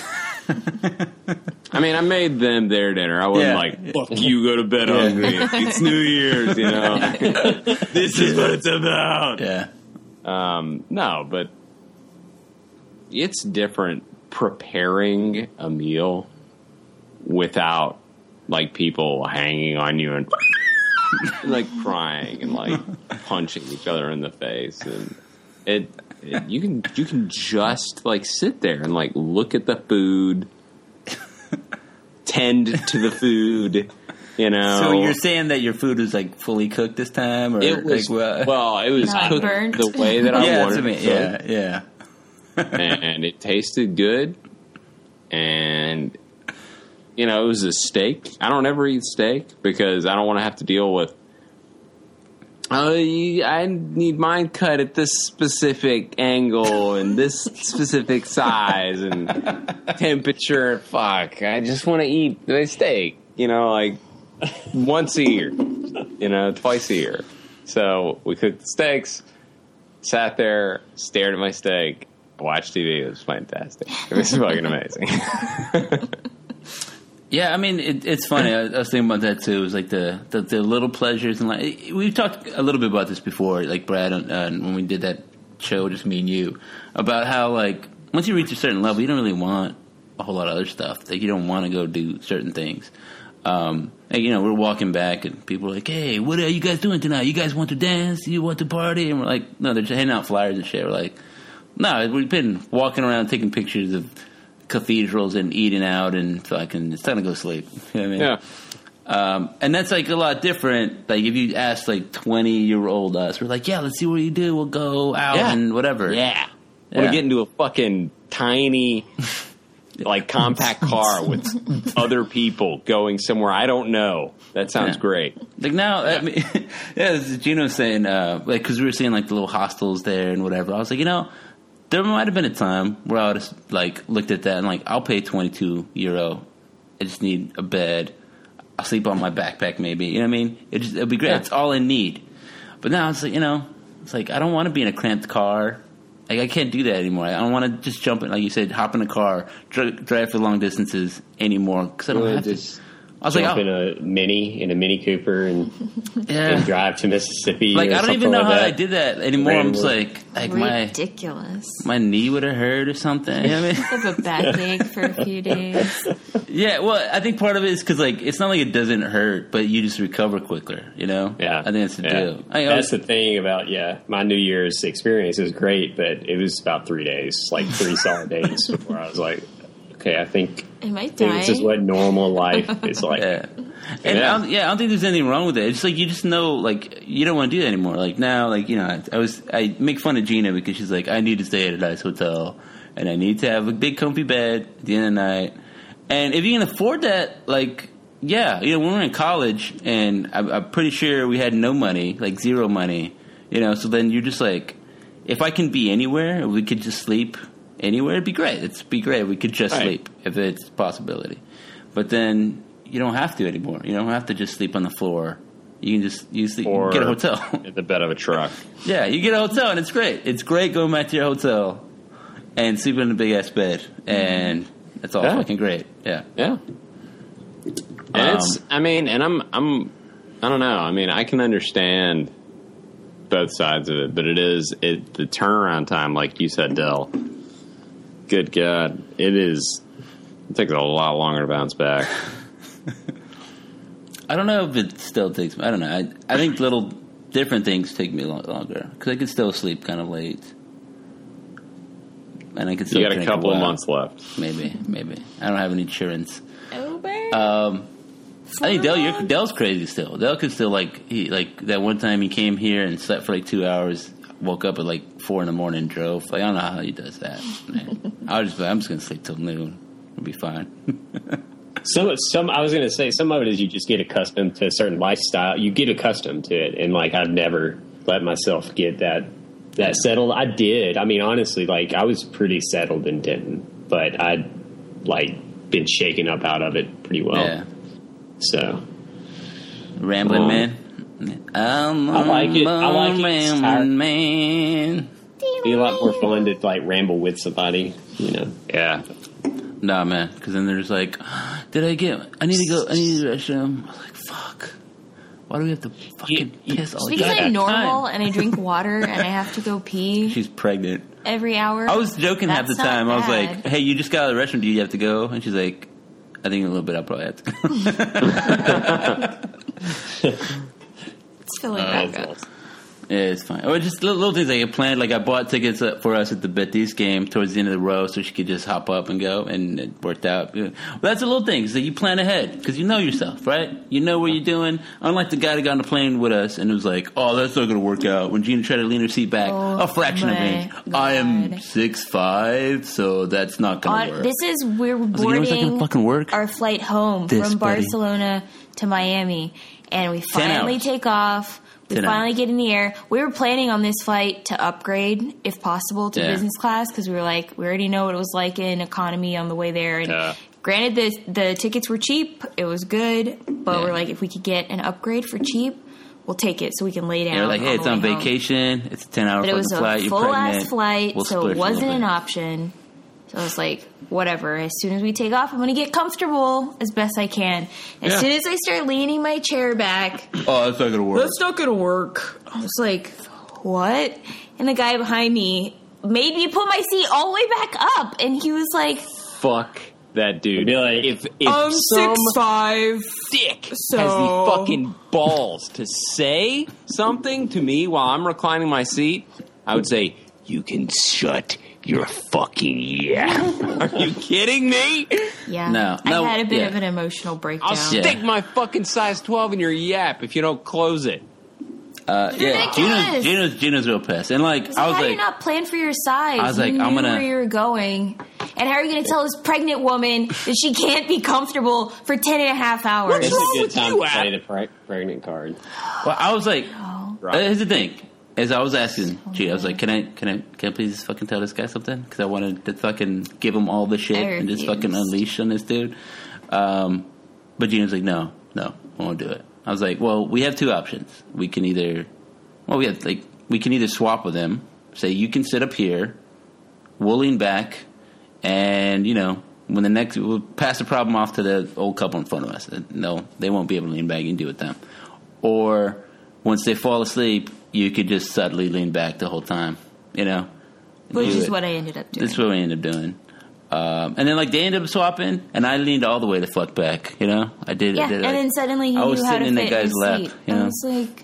I mean, I made them their dinner. I wasn't Yeah. like, "Fuck you, go to bed hungry. It's New Year's, you know. This is what it's about." Yeah. Um, no, but it's different preparing a meal without like people hanging on you and like crying and like punching each other in the face, and it, it you can you can just like sit there and like look at the food, tend to the food. You know, So you're saying that your food was like fully cooked this time, or it was like what? well, it was Not cooked burnt. the way that I yeah, wanted. that's it what I mean. cooked. yeah, yeah. And it tasted good, and you know, it was a steak. I don't ever eat steak because I don't want to have to deal with, oh, you- I need mine cut at this specific angle and this specific size and temperature. Fuck, I just want to eat the steak, you know, like once a year, you know, twice a year. So we cooked the steaks, sat there, stared at my steak, watched T V. It was fantastic. It was fucking amazing. Yeah, I mean, it, it's funny. I, I was thinking about that too. It was like the, the, the little pleasures and like we've talked a little bit about this before, like Brad, uh, when we did that show, just me and you, about how like once you reach a certain level, you don't really want a whole lot of other stuff. Like you don't want to go do certain things. Um, and, you know, we're walking back, and people are like, "Hey, what are you guys doing tonight? You guys want to dance? You want to party?" And we're like, "No, they're just handing out flyers and shit." We're like, "No, we've been walking around taking pictures of cathedrals and eating out, and fucking it's time to go sleep." You know what I mean? Yeah. Um, and that's like a lot different. Like if you ask like twenty year old us, we're like, "Yeah, let's see what you do. We'll go out Yeah. and whatever." Yeah. Yeah. Want to get into a fucking tiny, like, compact car with other people going somewhere I don't know. That sounds Yeah. great. Like now, I mean, yeah, this is Gino saying, uh, like, because we were seeing like the little hostels there and whatever. I was like, you know, there might have been a time where I would have like looked at that and like, I'll pay twenty-two euro. I just need a bed. I'll sleep on my backpack, maybe. You know what I mean? It just it'd be great. Yeah. It's all I need. But now it's like, you know, it's like I don't want to be in a cramped car. Like I can't do that anymore. I don't want to just jump in, like you said, hop in a car, dr- drive for long distances anymore because I don't Well, have just to. I was jump like, in oh, a mini in a Mini Cooper and, yeah. and drive to Mississippi. Like or I don't something even know like how that. I did that anymore. I'm just Randomly. like, like my Ridiculous. my knee would have hurt or something. You know what I mean? I have a backache for a few days. Yeah, well, I think part of it is because like it's not like it doesn't hurt, but you just recover quicker. You know? Yeah, I think that's the yeah. deal. I, I That's was, the thing about yeah. My New Year's experience was great, but it was about three days, like three solid days, where I was like, okay, I think, Am I I think this is dying? what normal life is like. yeah. And Yeah. I don't, yeah, I don't think there's anything wrong with it. It's like you just know, like you don't want to do that anymore. Like now, like you know, I, I was I make fun of Gina because she's like, I need to stay at a nice hotel, and I need to have a big comfy bed at the end of the night. And if you can afford that, like yeah, you know, when we were in college, and I'm, I'm pretty sure we had no money, like zero money, you know. So then you're just like, if I can be anywhere, if we could just sleep anywhere, it'd be great. It'd be great. We could just Right. sleep if it's a possibility. But then you don't have to anymore. You don't have to just sleep on the floor. You can just you sleep, Or get a hotel. at the bed of a truck. Yeah, you get a hotel, and it's great. It's great going back to your hotel and sleeping in a big ass bed, and it's all Yeah. fucking great. Yeah. Yeah. And Um, it's, I mean, and I'm, I'm, I don't know. I mean, I can understand both sides of it, but it is, it, the turnaround time, like you said, Dell, good God, it is, it takes a lot longer to bounce back. I don't know if it still takes me. I don't know. I, I think little different things take me a lot longer because I could still sleep kind of late, and I could still You got a drink couple of while. months left. Maybe, maybe. I don't have any insurance. Uber? Um, I think Dell, you're, months? Dell's crazy still. Dell could still like he like that one time he came here and slept for like two hours, woke up at like four in the morning, and drove. Like I don't know how he does that. Man. I was just I'm just gonna sleep till noon. It'll be fine. Some, some. I was going to say some of it is you just get accustomed to a certain lifestyle. You get accustomed to it, and like I've never let myself get that that settled. I did. I mean, honestly, like I was pretty settled in Denton, but I'd like been shaken up out of it pretty well. Yeah, So rambling Um, man. I'm I like it. I like it. It's rambling tired. man. it'd be a lot more fun to like ramble with somebody. You know. Yeah. Nah, man, because then they're just like, did I get? I need to go. I need to the restroom. I was like, fuck. Why do we have to fucking You- piss all the Because goddamn I'm normal time? and I drink water and I have to go pee She's pregnant. every hour. I was joking half the That's not time. I was bad. like, "Hey, you just got out of the restroom. Do you have to go?" And she's like, "I think in a little bit I'll probably have to go." It's filling Uh, back that's up. awesome. Yeah, it's fine. Or just little, little things like I planned. Like I bought tickets up for us at the Betis game towards the end of the row, so she could just hop up and go, and it worked out. Well, that's a little thing is that you plan ahead because you know yourself, right? You know what you're doing. Unlike the guy that got on the plane with us and was like, "Oh, that's not going to work out." When Gina tried to lean her seat back Oh, a fraction of my an inch, I am God. six five, so that's not going to On, work. this is we're I was like, you know what's not boarding gonna fucking work? our flight home This, from buddy. Barcelona to Miami, and we finally hours. take off. We ten finally hours. get in the air. We were planning on this flight to upgrade, if possible, to Yeah. business class because we were like, we already know what it was like in economy on the way there. And Yeah. granted, the the tickets were cheap; it was good, but Yeah. we're like, if we could get an upgrade for cheap, we'll take it so we can lay down. They're like, "Hey, on it's the on way home." vacation. It's a ten hour But it was flight. a You're full pregnant. ass flight, We'll so split it for a little wasn't an bit." option. So I was like, whatever. As soon as we take off, I'm going to get comfortable as best I can. As Yeah. soon as I start leaning my chair back, Oh, that's not going to work. that's not going to work. I was like, what? And the guy behind me made me put my seat all the way back up. And he was like, Fuck that dude. Be like, if if I'm some six five. dick So- has the fucking balls to say something to me while I'm reclining my seat, I would say, "You can shut your fucking yap." Are you kidding me? Yeah. No, no, I had a bit yeah. of an emotional breakdown. I'll stick my fucking size twelve in your yap if you don't close it. Uh, yeah, Gina's, Ridiculous. Gina's Gina's real pissed, and like It's I like, was how do like, you not plan for your size? I was like, you I'm knew gonna- where you were going. And how are you going to tell this pregnant woman that she can't be comfortable for ten and a half hours? It's wrong a good with time you, to play Ab? the pre- pregnant card. well, I was like, Oh. uh, here's the thing. As I was asking, Gina, I was like, can I, can I, can I please fucking tell this guy something? Because I wanted to fucking give him all the shit I and just refused. fucking unleash on this dude. Um, but Gina's like, no, no, I won't do it. I was like, well, we have two options. We can either, well, we have like, we can either swap with him. Say you can sit up here, we'll lean back, and you know, when the next, we'll pass the problem off to the old couple in front of us. No, they won't be able to lean back. You can do it with them. Or once they fall asleep, you could just subtly lean back the whole time. You know, Which Do is it. what I ended up doing. That's what we ended up doing. Um, and then like they ended up swapping, and I leaned all the way the fuck back. You know, I did. yeah, I did, and like, then suddenly he I was knew how to sitting in fit the guy's his lap, seat. you I know? was like,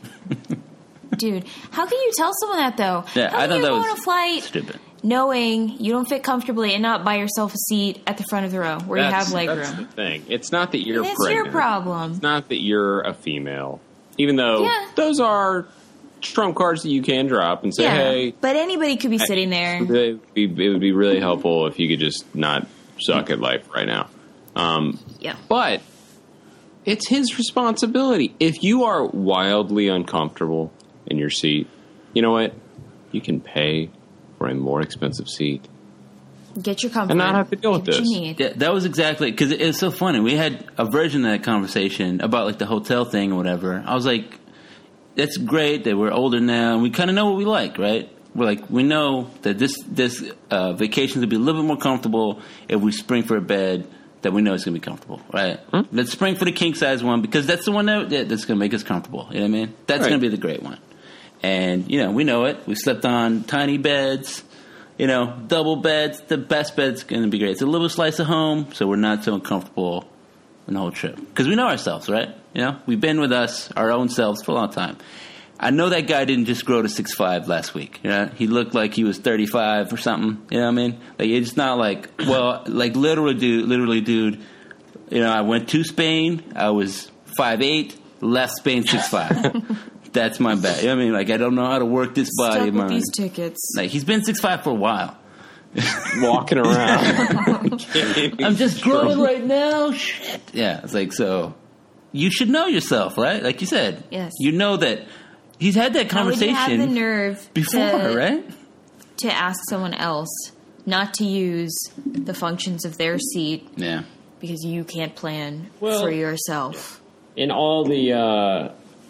dude, how can you tell someone that though? Yeah, how I can thought you that go was on a flight stupid. knowing you don't fit comfortably and not buy yourself a seat at the front of the row where you have leg that's the room? thing. It's not that you're That's pregnant. your problem. It's not that you're a female. Even though Yeah. those are trump cards that you can drop and say, Yeah, hey, but anybody could be sitting there. it would, be, it would be really helpful if you could just not suck at life right now. Um, Yeah. but it's his responsibility. If you are wildly uncomfortable in your seat, you know what? You can pay for a more expensive seat. Get your comfort. And not have to deal with Get what this. you need. Yeah, that was exactly because it, it's so funny. We had a version of that conversation about like the hotel thing or whatever. I was like, "That's great that we're older now and we kind of know what we like, right? We're like, we know that this this uh, vacation will be a little bit more comfortable if we spring for a bed that we know it's going to be comfortable, right? Hmm? Let's spring for the king size one because that's the one that, that that's going to make us comfortable. You know what I mean? That's Right. going to be the great one. And you know, we know it. We slept on tiny beds." You know, double beds, the best bed's going to be great. It's a little slice of home, so we're not so uncomfortable in the whole trip. Because we know ourselves, right? You know, we've been with us, our own selves, for a long time. I know that guy didn't just grow to six five last week. You know, he looked like he was thirty-five or something. You know what I mean? Like, it's not like, well, like literally, dude, literally, dude, you know, I went to Spain, I was five eight, left Spain six five. That's my bad. You know what I mean? Like, I don't know how to work this body Stuck of with mine. these tickets. Like, he's been six five for a while. Walking around. I'm just growing right now. Shit. Yeah, it's like, so you should know yourself, right? Like you said. Yes. You know that he's had that How would you conversation have the nerve before, to, right? to ask someone else not to use the functions of their seat Yeah. because you can't plan Well, for yourself? And all the uh,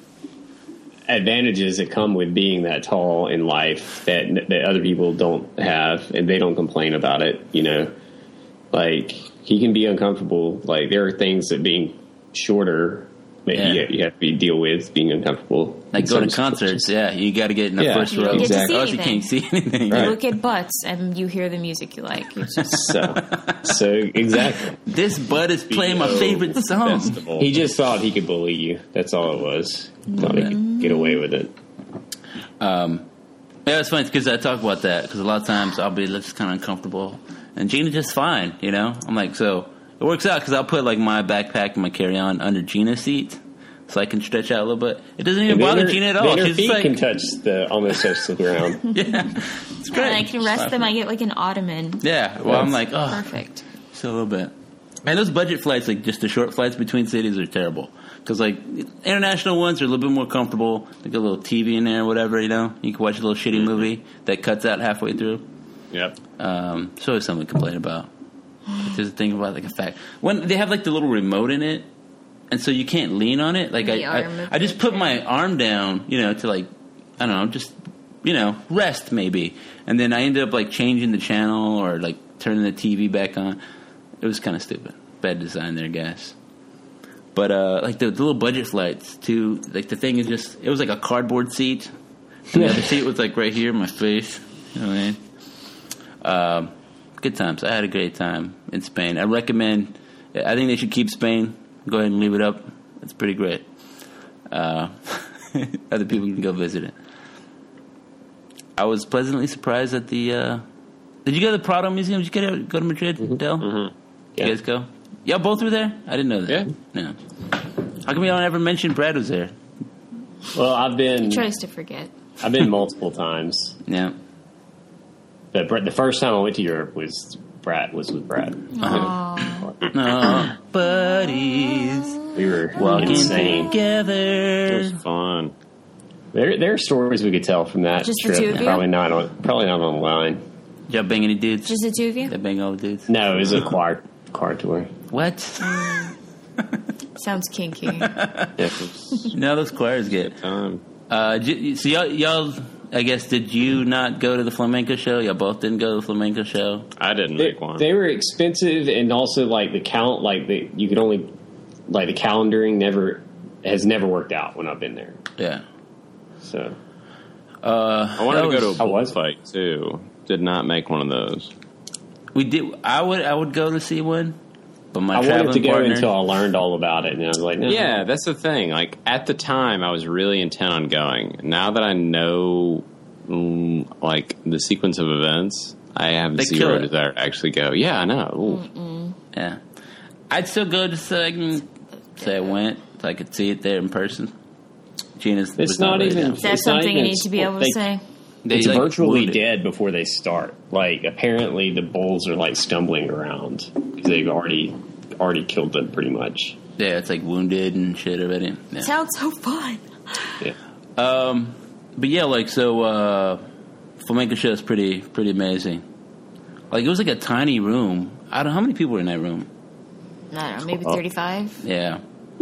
advantages that come with being that tall in life that that other people don't have, and they don't complain about it. You know, like he can be uncomfortable. Like there are things that being shorter that Yeah. you, you have to be, deal with being uncomfortable. Like in going to some concerts, yeah, you got to get in the Yeah. first You row. don't get to see Or else you anything. can't see anything. Right. You look at butts and you hear the music you like. It's just, So, so exactly. This bud is playing my favorite song. Festival. He just thought he could bully you. That's all it was. Thought he could get away with it. Um, yeah, it's funny because I talk about that because a lot of times I'll be just kind of uncomfortable, and Gina's just fine, you know. I'm like, so it works out because I'll put like my backpack and my carry-on under Gina's seat, so I can stretch out a little bit. It doesn't even And then bother her- Gina at all. Then her She's feet like, can touch the almost touch the ground. yeah, it's great. and I can rest them. I get like an ottoman. Yeah, well, I'm like, oh, Perfect. so a little bit. And those budget flights, like just the short flights between cities, are terrible. Because like international ones are a little bit more comfortable. Like a little T V in there, or whatever. You know, you can watch a little shitty movie that cuts out halfway through. Yep. Um, it's always something to complain about. Like, there's a thing about like a fact when they have like the little remote in it, and so you can't lean on it. Like The I, arm I, of I just the put my arm down, you know, to like I don't know, just you know, rest maybe, and then I ended up like changing the channel or like turning the T V back on. It was kind of stupid. Bad design there, guys. But uh, like the, the little budget flights too. Like the thing is just it was like a cardboard seat. The other seat was like right here in my face. You know what I mean? Um, good times. I had a great time. in Spain. I recommend. I think they should keep Spain. Go ahead and leave it up. It's pretty great. Uh, other people can go visit it. I was pleasantly surprised at the. Uh, did you go to the Prado Museum? Did you get to go to Madrid, Mm-hmm. Del? Mm-hmm. Yeah. You guys go? Y'all both were there? I didn't know that. Yeah. No. How come y'all never mentioned Brad was there? Well, I've been Tries to forget. I've been multiple times. Yeah. But Brett- the first time I went to Europe was Brad was with Brad. Aww. No, buddies We were walking insane. It together. was fun. There, there are stories we could tell from that Just the trip. two of you? Probably not on, probably not online. Did y'all bang any dudes? Just the two of you? Did bang all the dudes? No, it was a choir choir tour. What? Sounds kinky. Yeah, it was No, those choirs get. time. Uh, j- so y'all, y'all, I guess, did you not go to the flamenco show? Y'all both didn't go to the flamenco show. I didn't They, make one. they were expensive, and also like the count, like the you could only like the calendaring never has never worked out when I've been there. Yeah. So Uh, I wanted that to go was- to a I was. bullfight too. Did not make one of those. We did. I would. I would go to see one, but my I wanted traveling to go partner. until I learned all about it, and I was like, no. Yeah, that's the thing. Like at the time, I was really intent on going. Now that I know, mm, like the sequence of events, I have They kill zero it. desire to actually go. Yeah, I know. Ooh. Yeah, I'd still go just so I can say I went, so I could see it there in person. Gina's. It's was not really even- down. Is that It's not something you even need to be sport- able to they- say? They, It's like, virtually wounded. dead before they start. Like apparently, the bulls are like stumbling around because they've already already killed them pretty much. Yeah, it's like wounded and shit already. Yeah. Sounds so fun. Yeah. Um, but yeah, like so, uh, flamenco show is pretty pretty amazing. Like it was like a tiny room. I don't know how many people were in that room. I don't know, maybe Oh. thirty-five. Yeah,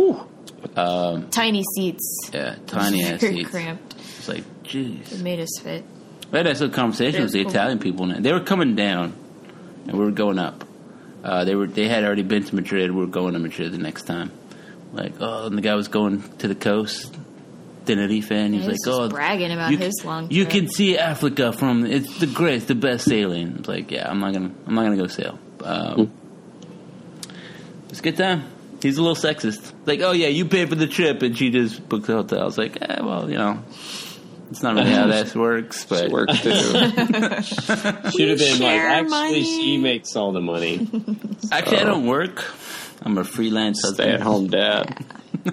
um, Tiny seats. yeah, tiny ass Very seats. cramped. It's like, jeez. It made us fit. We had a conversation with the Very cool. Italian people. And they were coming down, and we were going up. Uh, they were they had already been to Madrid. We were going to Madrid the next time. Like, oh, and the guy was going to the coast, Tenerife, and he's Yeah, he like, was just oh, bragging about you, his long You trip. can see Africa from it's the great, it's the best sailing. It's like, yeah, I'm not gonna, I'm not gonna go sail. Um, it's a good time. He's a little sexist. Like, oh yeah, you paid for the trip, and she just booked the hotel. I was like, eh, well, you know, it's not really how that works, but It works too. Should have been like, share actually, money. she makes all the money. Actually, I don't work. I'm a freelance husband. Stay at home dad.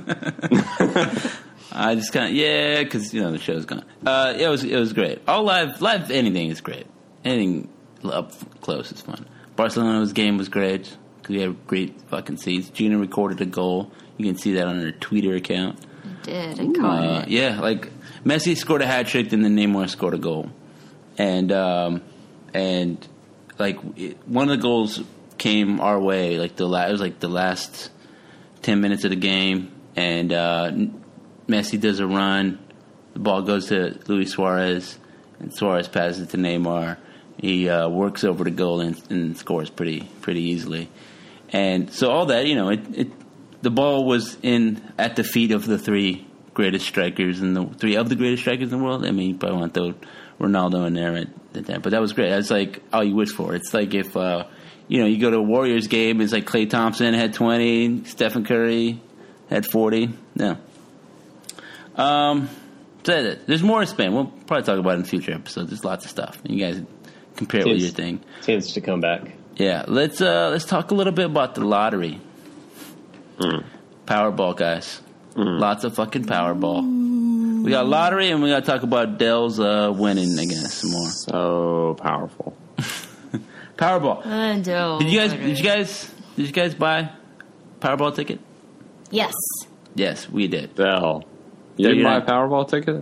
I just kind of yeah, because you know the show's gone. Uh, it was it was great. All live live anything is great. Anything up close is fun. Barcelona's game was great because we had great fucking seats. Gina recorded a goal. You can see that on her Twitter account. I did. I caught Uh, it. yeah, like Messi scored a hat trick, and then Neymar scored a goal, and um, and like it, one of the goals came our way. Like the la- it was like the last ten minutes of the game, and uh, Messi does a run. The ball goes to Luis Suarez, and Suarez passes it to Neymar. He uh, works over the goal and, and scores pretty pretty easily. And so all that, you know, it, it the ball was in at the feet of the three greatest strikers and the three of the greatest strikers in the world. I mean, you probably want to throw Ronaldo in there at, at that, but that was great. That's like all you wish for. It's like if uh, you know you go to a Warriors game, it's like Klay Thompson had twenty, Stephen Curry had forty. No. Um, so that- there's more to Spain. We'll probably talk about it in future episodes. There's lots of stuff. You guys compare it with your thing. Tends to come back. Yeah, let's uh, let's talk a little bit about the lottery. Mm. Powerball, guys. Lots of fucking Powerball. We got lottery, and we got to talk about Dell's uh, winning, I guess, some more. So powerful. Powerball. Uh, no. Did you guys? Did you guys? Did you guys buy Powerball ticket? Yes. Yes, we did. Bell. You So didn't you're buy a not- Powerball ticket?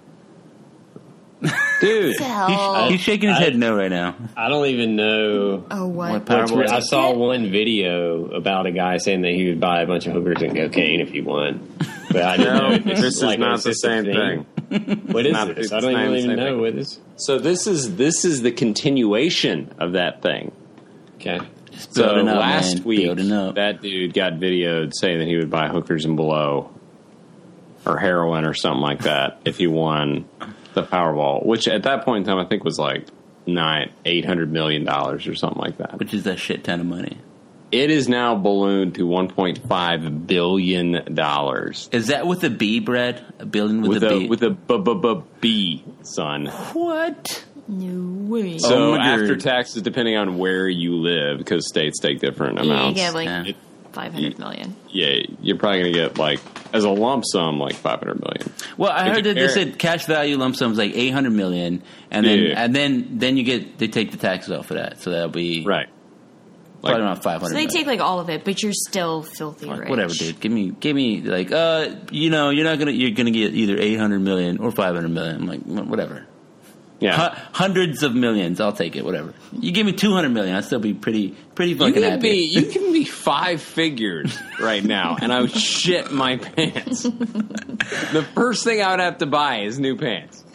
Dude. Hell. He's shaking his I- head no right now. I don't even know. Oh, what? What What's Powerball re- I ticket? saw one video about a guy saying that he would buy a bunch of hookers and cocaine if he won. But I didn't know. No, if it's this is like, not is the this a same thing. What is Not this? the I don't same- even, same know thing. what this. So this is this is the continuation of that thing. Okay. Just So building up, last man. week, Building up. that dude got videoed saying that he would buy hookers and blow or heroin or something like that if he won the Powerball, which at that point in time I think was like nine, eight hundred million dollars or something like that. Which is a shit ton of money. It is now ballooned to one point five billion dollars. Is that with a B, Brad? A billion with, With a a B? with a b b b b, son. What? No way. So Oh, after dude. taxes, depending on where you live, because states take different Yeah, you amounts. get like Yeah. five hundred million. Yeah, you're probably going to get like as a lump sum like five hundred million. Well, I If heard you that they care- said cash value lump sum is like eight hundred million, and then Yeah. and then then you get they take the taxes off of that, so that'll be Right. probably Like- around five hundred. So they take like all of it, but you're still filthy Like, rich. whatever, dude. Give me, give me, like, uh, you know, you're not gonna, you're gonna get either eight hundred million or five hundred million. I'm like, well, whatever. Yeah. Hu- hundreds of millions, I'll take it. Whatever. You give me two hundred million, I'd still be pretty, pretty You fucking can happy. be you can be five figures right now, and I would shit my pants. The first thing I would have to buy is new pants.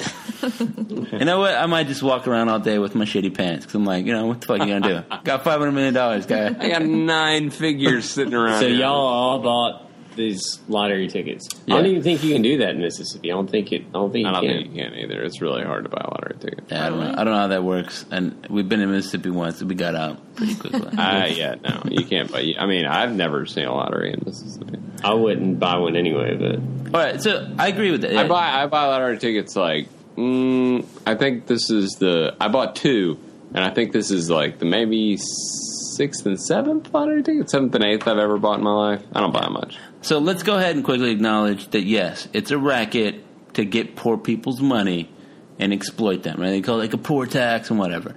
You know what? I might just walk around all day with my shitty pants because I'm like, you know, what the fuck are you gonna do? Got five hundred million dollars, guy. I got nine figures sitting around. So here. y'all all bought these lottery tickets. Yeah. I don't even think you can do that in Mississippi. I don't think it. I don't think I you don't can. think you can either. It's really hard to buy a lottery ticket. Yeah, I don't know. I don't know how that works. And we've been in Mississippi once, and we got out pretty quickly. Uh, yeah, no, you can't buy. I mean, I've never seen a lottery in Mississippi. I wouldn't buy one anyway, but All right, so I agree with that. I buy I buy lottery tickets like mm, I think this is the I bought two, and I think this is like the maybe sixth and seventh lottery ticket, seventh and eighth I've ever bought in my life. I don't buy much. So let's go ahead and quickly acknowledge that, yes, it's a racket to get poor people's money and exploit them, right? They call it like a poor tax and whatever.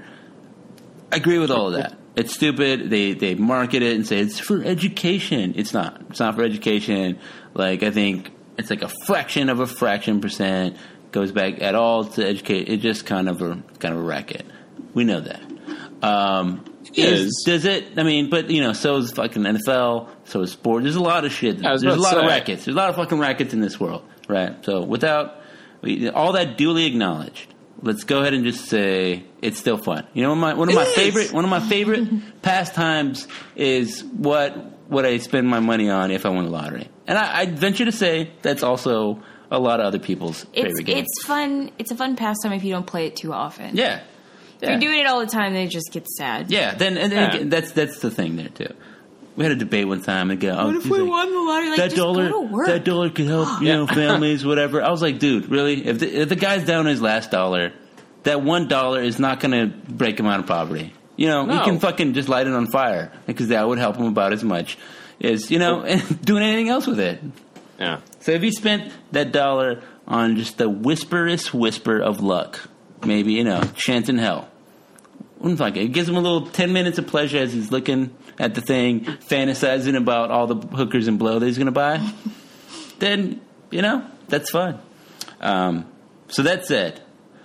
I agree with all of that. It's stupid. They they market it and say it's for education. It's not. It's not for education. Like, I think it's like a fraction of a fraction percent goes back at all to educate. It's just kind of a kind of a racket. We know that. Um, is, does it? I mean, but you know, so is fucking N F L. So is sport. There's a lot of shit. I was There's a about lot to of say. rackets. There's a lot of fucking rackets in this world, right? So without all that duly acknowledged, let's go ahead and just say it's still fun. You know, my, one of my favorite one of my favorite pastimes is what what I spend my money on if I win the lottery, and I, I venture to say that's also a lot of other people's It's favorite game. it's fun. It's a fun pastime if you don't play it too often. Yeah. If you're doing it all the time, then it just gets sad. Yeah, then and then Yeah. again, that's that's the thing there too. We had a debate one time and go, oh, What if he's we like, won the lottery? Like, that just dollar, go to work. that dollar could help, you know, families, whatever. I was like, dude, really? If the, if the guy's down his last dollar, that one dollar is not going to break him out of poverty. You know, No. he can fucking just light it on fire because that would help him about as much as, you know, doing anything else with it. Yeah. So if he spent that dollar on just the whisperous whisper of luck, maybe, you know, chance in hell. Wouldn't fuck it. It gives him a little ten minutes of pleasure as he's looking at the thing, fantasizing about all the hookers and blow that he's going to buy. Then, you know, that's fun. Um, so that said,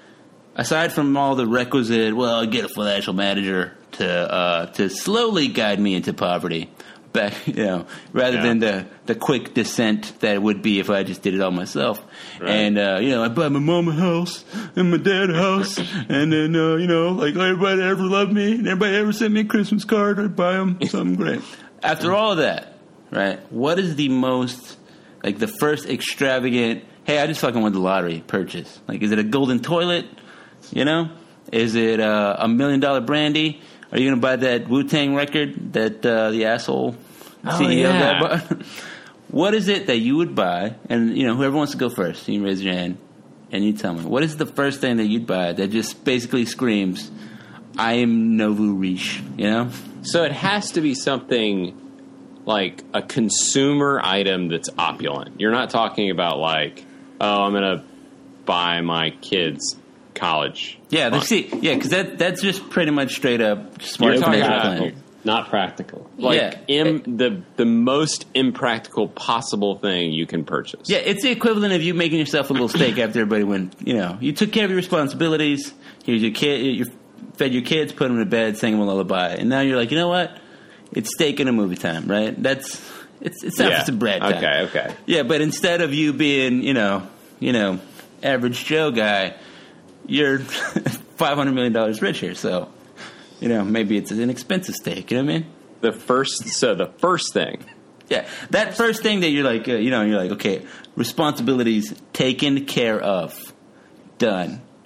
aside from all the requisite, well, I get a financial manager to uh, to slowly guide me into poverty, back, you know, rather Yeah. than the, the quick descent that it would be if I just did it all myself. Right. And, uh, you know, I buy my mom a house and my dad a house, and then, uh, you know, like everybody ever loved me and everybody ever sent me a Christmas card, I'd buy them something great. After all of that, right, what is the most, like the first extravagant, hey, I just fucking won the lottery purchase? Like, is it a golden toilet? You know? Is it uh, a million dollar brandy? Are you going to buy that Wu-Tang record that uh, the asshole Oh, C E O yeah. guy bought? What is it that you would buy? And, you know, whoever wants to go first, you can raise your hand and you tell me. What is the first thing that you'd buy that just basically screams, I am nouveau riche, you know? So it has to be something like a consumer item that's opulent. You're not talking about like, oh, I'm going to buy my kids college. Yeah, fund. they see, yeah, because that, that's just pretty much straight up smart You're talking financial about- planning. not practical. Like Yeah. im, the the most impractical possible thing you can purchase. Yeah, it's the equivalent of you making yourself a little steak after everybody went, you know, you took care of your responsibilities, here's your kid, you fed your kids, put them to bed, sang them a lullaby, and now you're like, you know what? It's steak and a movie time, right? That's, it's, it's time Yeah. for some bread time. Okay, okay. Yeah, but instead of you being, you know, you know, average Joe guy, you're five hundred million dollars richer, so, you know, maybe it's an expensive steak, you know what I mean? The first, so the first thing. Yeah, that first thing that you're like, uh, you know, you're like, okay, responsibilities taken care of, done.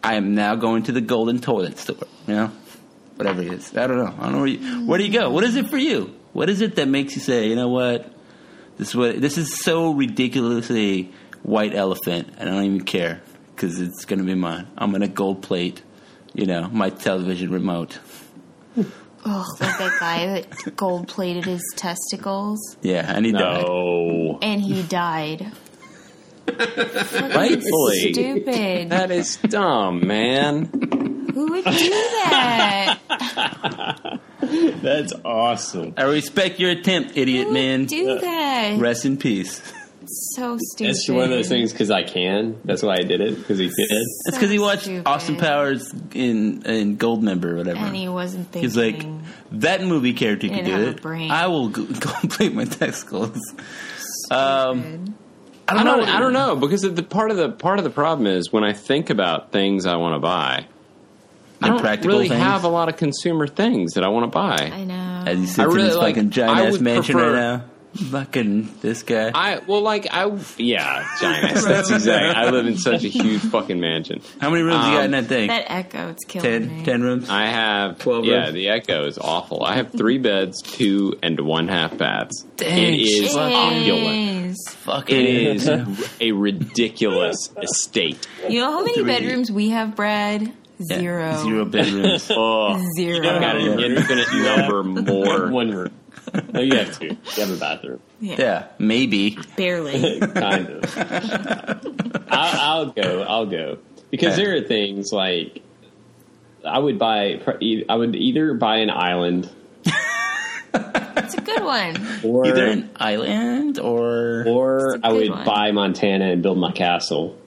I am now going to the Golden Toilet Store. You know, whatever it is. I don't know. I don't know where you, where do you go? What is it for you? What is it that makes you say, you know what? This is what this is so ridiculously white elephant, and I don't even care because it's going to be mine. I'm going to gold plate, you know, my television remote. Oh, like that guy that gold plated his testicles. Yeah, and he died. No. And he died. Rightfully. Stupid. That is dumb, man. Who would do that? That's awesome. I respect your attempt, idiot Who man. would do that? Rest in peace. So stupid. It's one of those things because I can. That's why I did it, because he did. It's because he watched stupid. Austin Powers in in Goldmember or whatever. And he wasn't thinking. He's like, that movie character can Didn't do have a it. brain. I will go, go play my testicles. Stupid. Um, I I don't don't. know. I don't know because the part of the part of the problem is when I think about things I want to buy, I don't practical really things? have a lot of consumer things that I want to buy. I know. As he I sits in really his like- fucking giant I ass would mansion prefer- right now. Fucking this guy. I well, like I yeah, giant. That's exactly. I live in such a huge fucking mansion. How many rooms you got in Um, that thing? That echo, it's killing Ten, me. ten rooms? I have twelve yeah. rooms? The Echo is awful. I have three beds, two and one half baths. Dang, it is fuck. opulent. Jeez. Fucking It is a ridiculous estate. You know how many Three. bedrooms we have, Brad? Yeah, Zero. Zero bedrooms. Oh, Zero. You got an infinite number more. One room. No, you have two. You have a bathroom. Yeah, maybe. Barely. Kind of. I'll, I'll go. I'll go because Okay. there are things like I would buy. I would either buy an island It's a good one. or Either an island or... or It's a I good would one. buy Montana and build my castle,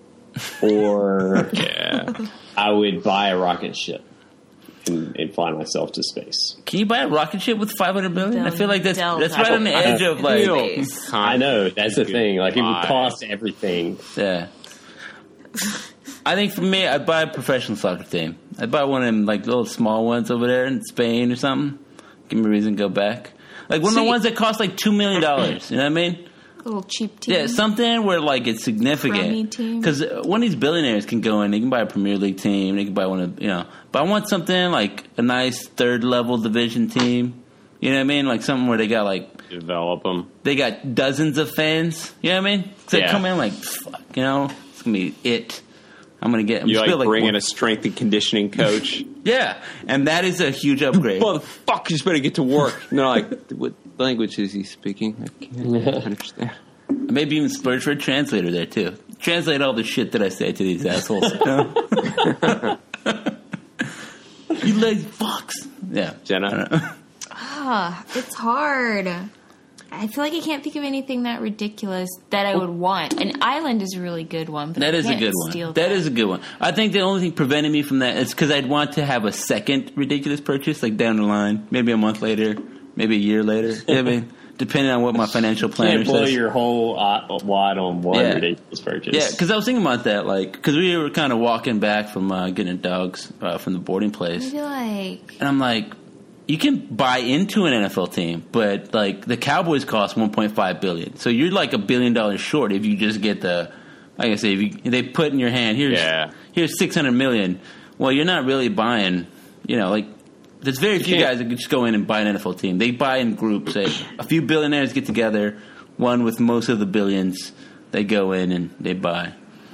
or Yeah. I would buy a rocket ship and, and fly myself to space. Can you buy a rocket ship with five hundred billion? I feel like that's Don't- that's right on the edge of like... Space. I know that's the thing. Like it would Buy. cost everything. Yeah. I think for me, I'd buy a professional soccer team. I'd buy one of them like little small ones over there in Spain or something. Give me a reason to go back. Like one of the See- ones that cost like two million dollars. You know what I mean? A little cheap team. Yeah, something where like it's Crummy significant. team. Because one of these billionaires can go in, they can buy a Premier League team, they can buy one of you know. But I want something like a nice third level division team. You know what I mean? Like something where they got like Develop them. they got dozens of fans. You know what I mean? So they Yeah. come in like fuck, you know, it's gonna be it. I'm gonna get. I'm You just like gonna, bring in one- a strength and conditioning coach. yeah, and that is a huge upgrade. Motherfuckers better get to work. And they're like, what language is he speaking? I can't understand. Maybe even splurge for a translator there too. Translate all the shit that I say to these assholes. You know? You lazy fucks. Yeah, Jenna? I don't know. Ah, it's hard. I feel like I can't think of anything that ridiculous that I would want. An island is a really good one. But That I is a can't good one. steal That is a good one. I think the only thing preventing me from that is because I'd want to have a second ridiculous purchase, like down the line, maybe a month later, maybe a year later. You know what I mean? Depending on what my financial planner Can't blow says. your whole uh, wad on one Yeah. ridiculous purchase. Yeah, because I was thinking about that, like, because we were kind of walking back from uh, getting dogs uh, from the boarding place, I feel like and I'm like, you can buy into an N F L team, but like the Cowboys cost one point five billion, so you're like a billion dollars short if you just get the, like I say, if, you, if they put in your hand here's Yeah. here's six hundred million. Well, you're not really buying, you know, like. There's very few can't- guys that can just go in and buy an N F L team. They buy in groups. They, a few billionaires get together, one with most of the billions. They go in and they buy.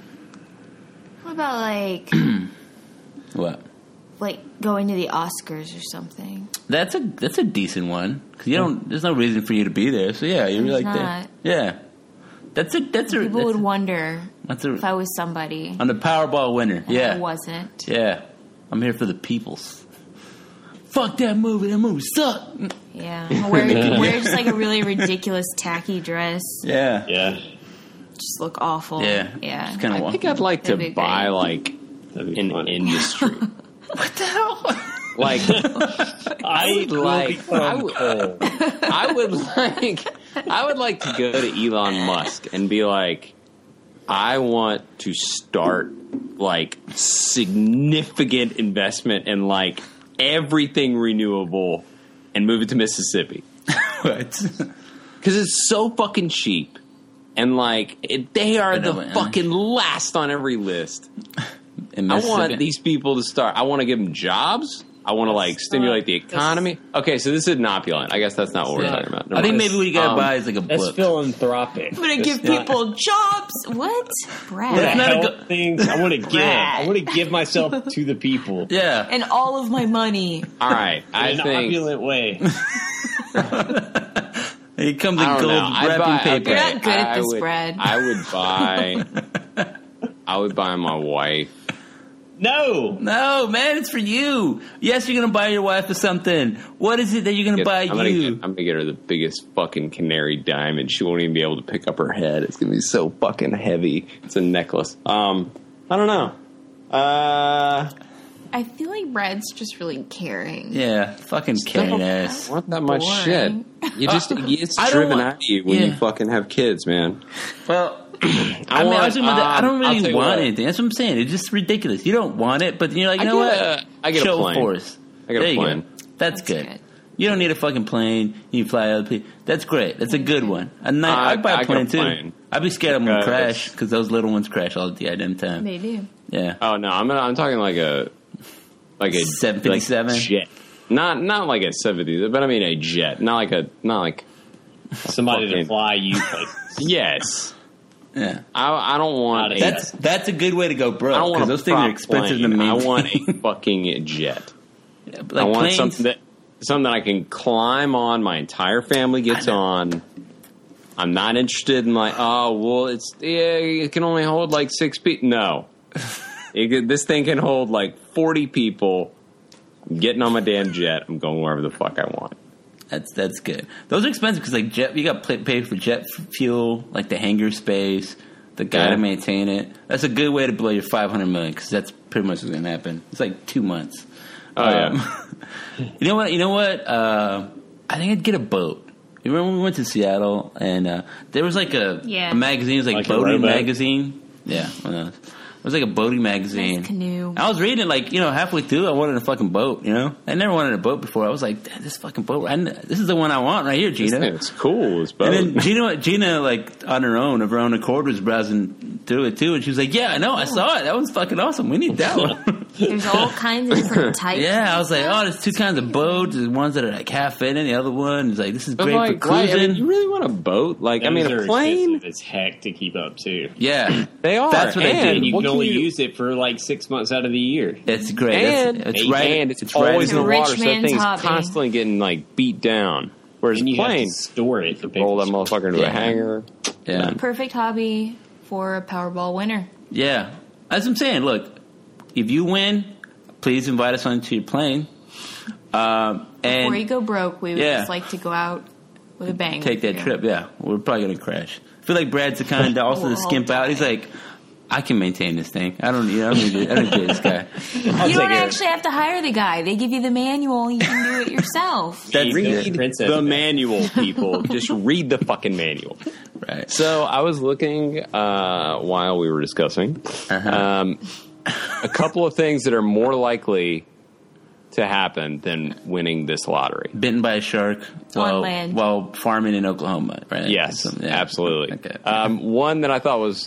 what about like What? like going to the Oscars or something? That's a that's a decent one because you don't. There's no reason for you to be there. So yeah, you're There's like that. not. Yeah, that's a that's a People that's would a, wonder that's a if I was somebody. on the Powerball winner. and I Yeah, wasn't. yeah. I'm here for the peoples. Fuck that movie. That movie sucked. Yeah, wear, wear just like a really ridiculous tacky dress. Yeah, Yeah. Just look awful. yeah. yeah. Just kind I of think I'd like to That'd be buy great. like That'd be an funny. industry. What the hell? Like I would like I would, I would like I would like to go to Elon Musk and be like, I want to start like significant investment in like everything renewable and move it to Mississippi What? because it's so fucking cheap and like it, they are I know, the man. fucking last on every list. in I Mississippi. want these people to start. I want to give them jobs. I want to like stimulate the economy. Okay, so this is not opulent. I guess that's not what we're Yeah. talking about. I think maybe what you gotta Um, buy is like a That's book. philanthropic. I'm gonna give not- people jobs. What, Brad? That's not a Help go- things. I want to give. Brad. I want to give myself to the people Yeah. And all of my money. All right, I in an think. opulent way. It comes I in don't gold know. I'd wrapping buy, paper. You're okay, not good at I this, would, Brad. I would buy. I would buy my wife. No, No, man, it's for you. Yes, you're gonna buy your wife or something. What is it that you're gonna buy I'm gonna, you? get, I'm gonna get her the biggest fucking canary diamond. She won't even be able to pick up her head. It's gonna be so fucking heavy. It's a necklace. Um, I don't know. Uh, I feel like Brad's just really caring. Yeah, fucking Karen ass. want that much shit. Boring. You just it's I don't driven want- out of you when you yeah. fucking have kids, man. Well, I, mean, I, want, was talking about that. I don't um, I'll really tell you want what. anything. That's what I'm saying. It's just ridiculous. You don't want it, but you're like, you I know get what? a- I get a Show plane. force. I get a there you plane. go. That's, That's good. good. You don't need a fucking plane. You fly other people. That's great. That's a good one. A ni- I- I'd buy a I get a plane too. plane. I'd be scared I'm gonna Because- crash because those little ones crash all the goddamn time. They do. Yeah. Oh no, I'm I'm talking like a like a seven fifty-seven? like jet. Not not like a seventy, but I mean a jet. Not like a not like somebody Fucking- to fly you places. yes. Yeah. I I don't want Not a, a- That's that's a good way to go I broke don't want because a those things are prop expensive plane. to I maintain. want a fucking jet. like I want planes, something that something that I can climb on. My entire family gets on. I'm not interested in like, oh well, it's yeah, it can only hold like six people. No, it could, this thing can hold like forty people. I'm getting on my damn jet. I'm going wherever the fuck I want. That's that's good. Those are expensive because like jet, you got to pay for jet f- fuel, like the hangar space, the guy Yeah. to maintain it. That's a good way to blow your five hundred million because that's pretty much what's going to happen. It's like two months. Oh yeah. you know what? You know what? Uh, I think I'd get a boat. You remember when we went to Seattle and uh, there was like a, Yeah. a magazine, it was like, Like a boating rowboat? magazine. Yeah, one of those. It was like a boating magazine. Nice canoe. I was reading it like, you know, halfway through I wanted a fucking boat, you know? I never wanted a boat before. I was like, "Damn, this fucking boat, I, this is the one I want right here, This Gina. thing is cool. This boat. And then Gina, Gina, like on her own, of her own accord, was browsing through it too, and she was like, "Yeah, I know, I saw it. That one's fucking awesome. We need that one." There's all kinds of different types. Yeah, I was like, "Oh, there's two kinds of boats. There's ones that are like half fit in, the other one is like this is But great like, for why- cruising." I mean, you really want a boat? Like, I mean, Those a are plane? expensive as heck to keep up too. yeah, They are. That's what they and did. And you what can only you- use it for like six months out of the year. it's great. And That's, it's and right. and it's, right always in the Rich water, so that man's thing's hobby. constantly getting like beat down. Whereas And you have plane, to store it. To pay roll for that motherfucker into Yeah. a hangar. Yeah, Perfect hobby for a Powerball winner. yeah. That's what I'm saying. Look, if you win, please invite us onto your plane. Um, and Before you go broke, we would Yeah. just like to go out with a bang. take that Yeah. trip. Yeah, we're probably gonna crash. I feel like Brad's the kind that also to skimp out. He's like, I can maintain this thing. I don't need. I don't need. I don't need this guy. You don't take it. actually have to hire the guy. They give you the manual. You can do it yourself. That's Read it. Princess The Beth. manual, people. Just read the fucking manual. Right. So I was looking uh, while we were discussing Uh-huh. um, a couple of things that are more likely to happen than winning this lottery. Bitten by a shark On while, land. while farming in Oklahoma, right? Yes, Some- yeah. absolutely. Okay. Um, one that I thought was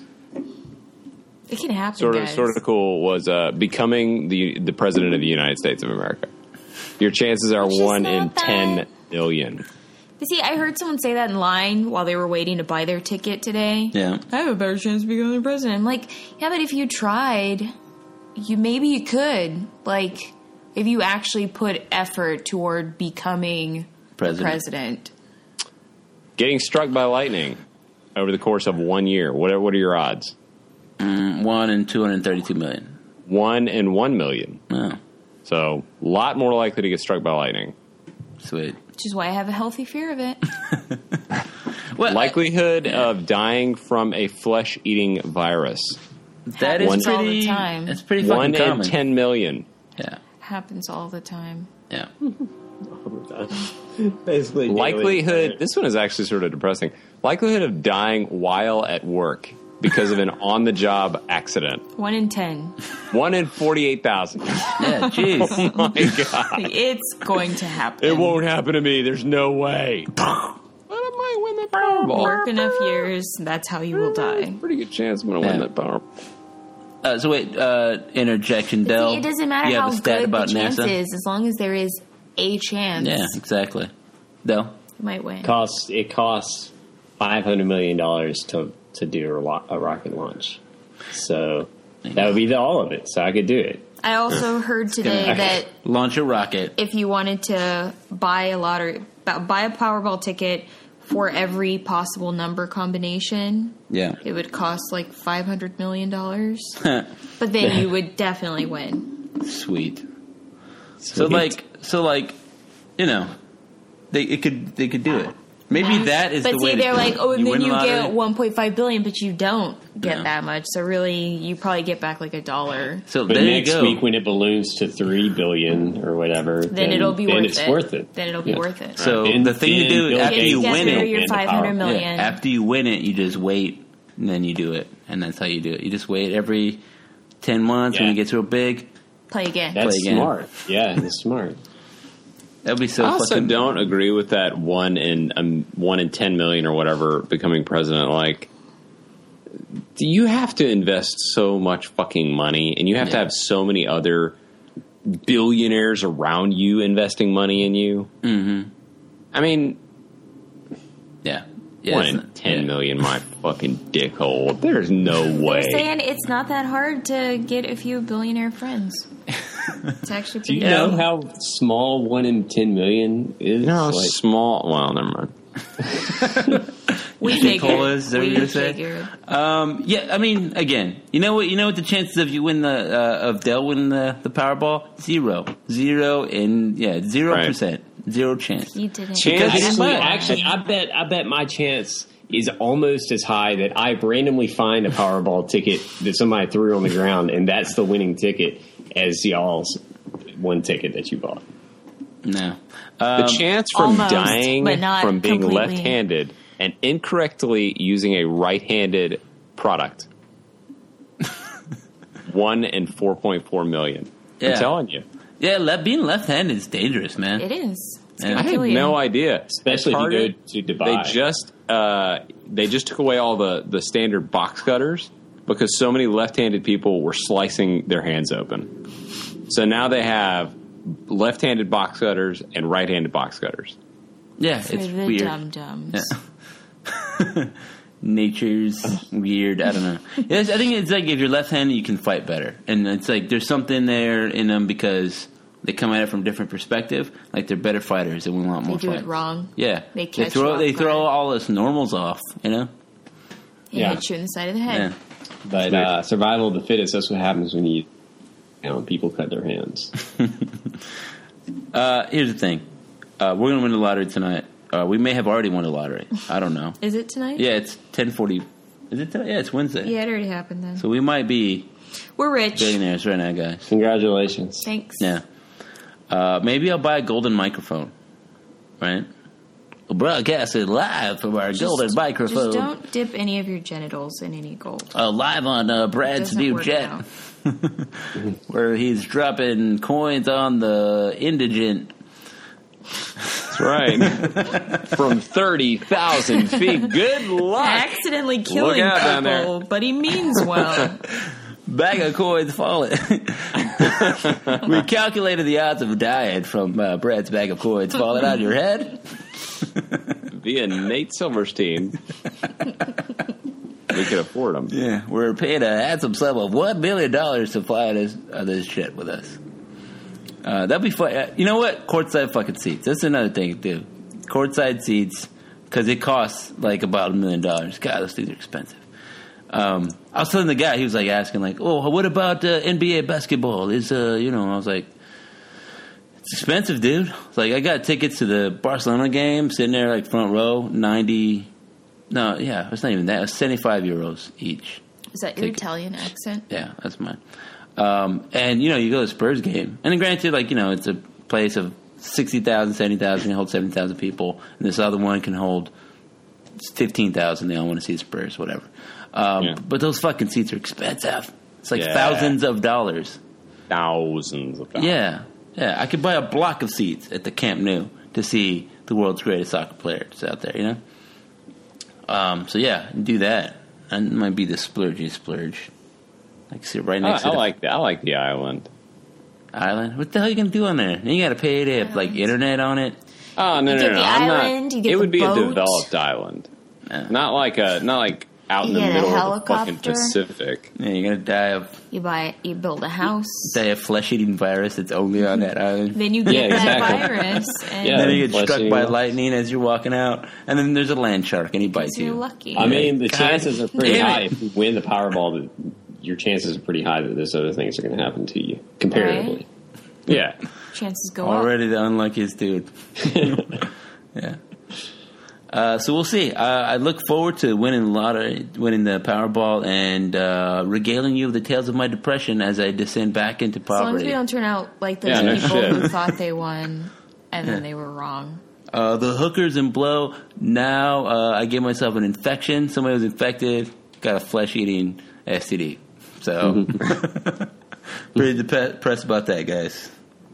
It can happen, sort of guys. sort of cool was uh, becoming the the president of the United States of America. Your chances are Which is one not in bad. ten million. But see, I heard someone say that in line while they were waiting to buy their ticket today. Yeah. I have a better chance of becoming president. I'm like, yeah, but if you tried, you maybe you could. Like, if you actually put effort toward becoming President. president. Getting struck by lightning over the course of one year. What are, what are your odds? Mm, one in two hundred thirty-two million. One in one million. Oh, So a lot more likely to get struck by lightning. sweet. Which is why I have a healthy fear of it. Well, Likelihood of dying from a flesh-eating virus. that is One- pretty. all the time. That's pretty fucking One in common. ten million. Yeah. Happens all the time. Yeah. Basically, Likelihood. This one is actually sort of depressing. Likelihood of dying while at work because of an on-the-job accident. One in ten. One in forty-eight thousand. Yeah. Jeez. Oh my god! It's going to happen. It won't happen to me. There's no way. But I might win that Powerball. Work enough years, that's how you will die. Pretty good chance I'm going to win Yeah. that Powerball. Uh, so wait, uh, interjection, Del. See, it doesn't matter you have how a stat good about the chance NASA? is, as long as there is a chance. Yeah, exactly. Del. You might win. Costs it costs five hundred million dollars to to do a, lo- a rocket launch. So that would be the, all of it. So I could do it. I also heard today gonna- that Launch a rocket. if you wanted to buy a lottery, buy a Powerball ticket for every possible number combination, Yeah. it would cost like five hundred million dollars. But then you would definitely win. Sweet. So Sweet. like, so like, you know, they it could they could do it. Maybe that is But the see, way. to they're do like, it. oh, and then win the you get lottery. one point five billion, but you don't get No. that much. So really, you probably get back like a dollar. So But there next you go. week when it balloons to three billion or whatever, Then it'll be then worth it's it. worth it. Then it'll be Yeah. worth it. So And the thing to then do Bill after Gates you gets win to After it, your and the five hundred power. million. yeah, after you win it, you just wait and then you do it, and that's how you do it. You just wait every ten months when Yeah. it gets real big. Play again. That's Play again. smart. Yeah, that's smart. That'd be so. I also fucking, don't agree with that one in um, one in ten million or whatever becoming president. Like, you have to invest so much fucking money, and you have to Yeah. have so many other billionaires around you investing money in you. Mm-hmm. I mean, Yeah. Yeah, one it's in not- ten yeah. million, my fucking dickhole. There's no way. They're saying it's not that hard to get a few billionaire friends. It's actually Do pretty you Yeah. know how small one in ten million is? No, Like, small. Well, never mind. We Shit figured. hole is, is that what we you're gonna say? figured. Um, yeah, I mean, again, you know what? You know what the chances of you win the uh, of Dell winning the the Powerball? Zero, zero, and yeah, zero Right. percent, zero chance. You didn't. Chance- Because he didn't Actually, buy it. actually, I bet I bet my chance is almost as high that I randomly find a Powerball ticket that somebody threw on the ground, and that's the winning ticket, as y'all's one ticket that you bought. No, The um, chance from almost, dying but not from being completely. left-handed and incorrectly using a right-handed product. One in four point four million. Yeah. I'm telling you. yeah, le- being left-handed is dangerous, man. It is. It's Yeah. gonna I had kill you. no idea. Especially At if you Target, go to Dubai. They just uh, they just took away all the, the standard box cutters because so many left-handed people were slicing their hands open. So now they have left-handed box cutters and right-handed box cutters. Yeah, For it's the weird. dum dums. Yeah. Nature's weird. I don't know. Yes, I think it's like if you're left-handed, you can fight better, and it's like there's something there in them because they come at it from a different perspective. Like they're better fighters, and we want They more do fight. it wrong. Yeah, They catch throw you off they throw guard. all us normals off. You know. And Yeah. hit you in the side of the head. Yeah. But uh, survival of the fittest, that's what happens when you, you know, people cut their hands. Uh, here's the thing. Uh, we're gonna win the lottery tonight. Uh, we may have already won the lottery. I don't know. Is it tonight? Yeah, it's ten forty. Is it today? Yeah, it's Wednesday. Yeah, it already happened then. So we might be We're rich. billionaires right now, guys. Congratulations. Thanks. Yeah. Uh, maybe I'll buy a golden microphone. Right? We'll broadcast it live from our Just- golden microphone. Just don't dip any of your genitals in any gold. Uh, live on uh, Brad's Doesn't new work jet, out. where he's dropping coins on the indigent. That's right. From thirty thousand feet. Good luck. Accidentally killing out down people, but he means well. Bag of coins falling. We calculated the odds of dying from uh, Brad's bag of coins falling on your head. Via Nate Silverstein. We could afford them. Yeah, we're paying a handsome sum of one million dollars to fly on this on this jet with us. Uh, that'd be fun. Uh, You know what? Courtside fucking seats. That's another thing, dude. Courtside seats because it costs like about a million dollars. God, those things are expensive. Um, I was telling the guy, he was like asking, like, "Oh, what about uh, N B A basketball? Is uh, you know?" I was like, "It's expensive, dude." It's like I got tickets to the Barcelona game, sitting there like front row, ninety. No, yeah, it's not even that. It's seventy-five euros each. Is that your Take it. Italian accent? Yeah, that's mine. Um, and, you know, you go to the Spurs game. And granted, like, you know, it's a place of sixty thousand, seventy thousand, you hold seventy thousand people. And this other one can hold fifteen thousand. They all want to see the Spurs, whatever. Um, Yeah. But those fucking seats are expensive. It's like Yeah. thousands of dollars. Thousands of dollars. Yeah. Yeah, I could buy a block of seats at the Camp Nou to see the world's greatest soccer players out there, you know? Um, so, yeah, do that. That might be the splurgy splurge. Like sit right I, next I to the like the, I like the island. island. What the hell are you gonna do on there? Then you got to pay to have like internet on it. Oh no You no get no! the I'm island, you not. get It the would be boat. a developed island, Yeah. not like a not like out in You the get a middle of the fucking helicopter. Pacific. Yeah, you're gonna die of You buy, you build a house, die of flesh eating virus that's only on that island. then you get Yeah, that exactly. virus, and Yeah. Then you get Flesh struck eating by virus. lightning as you're walking out, and then there's a land shark and he bites you're you. lucky. I mean, the God chances are pretty damn it. high if you win the Powerball. That your chances are pretty high that those other things are going to happen to you comparatively. Yeah, Chances go Already the unluckiest dude. Yeah. Uh, so we'll see. Uh, I look forward to winning the lottery, winning the Powerball, and uh, regaling you with the tales of my depression as I descend back into up. As long as poverty. we don't turn out like those Yeah, no people shit. who thought they won and then they were wrong. Uh, the hookers and blow. Now uh, I gave myself an infection. Somebody was infected. Got a flesh-eating S T D. So pretty dep- depressed about that, guys.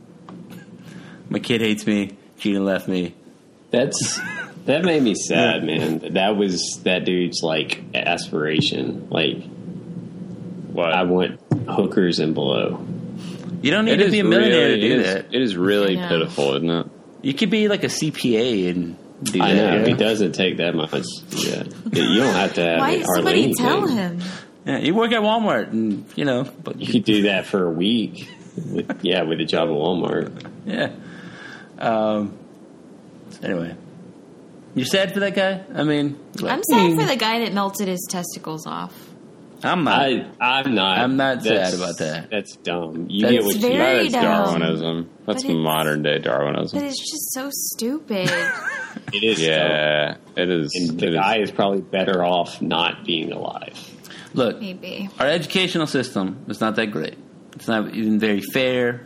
My kid hates me. Gina left me. That's that made me sad, man. That was that dude's like aspiration. Like, what? I want hookers and below. You don't need It to is be a millionaire really, to do it is, that. It is really I know. pitiful, isn't it? You could be like a C P A and do I that. know you it doesn't take that much. Yeah, you don't have to have Why it did hardly somebody anything. tell him? Yeah, you work at Walmart, and you know, but You could do that for a week. With, yeah, with a job at Walmart. yeah. Um. so anyway, you're sad for that guy. I mean, I'm sad for the guy that melted his testicles off. I'm not. I, I'm not. I'm not sad that's- about that. That's dumb. You That's get what you very That is dumb. Darwinism. That's But it's- modern day Darwinism. But it's just so stupid. It is. dumb. Yeah, it is. And the it is. guy is probably better off not being alive. Look, Maybe. our educational system is not that great. It's not even very fair.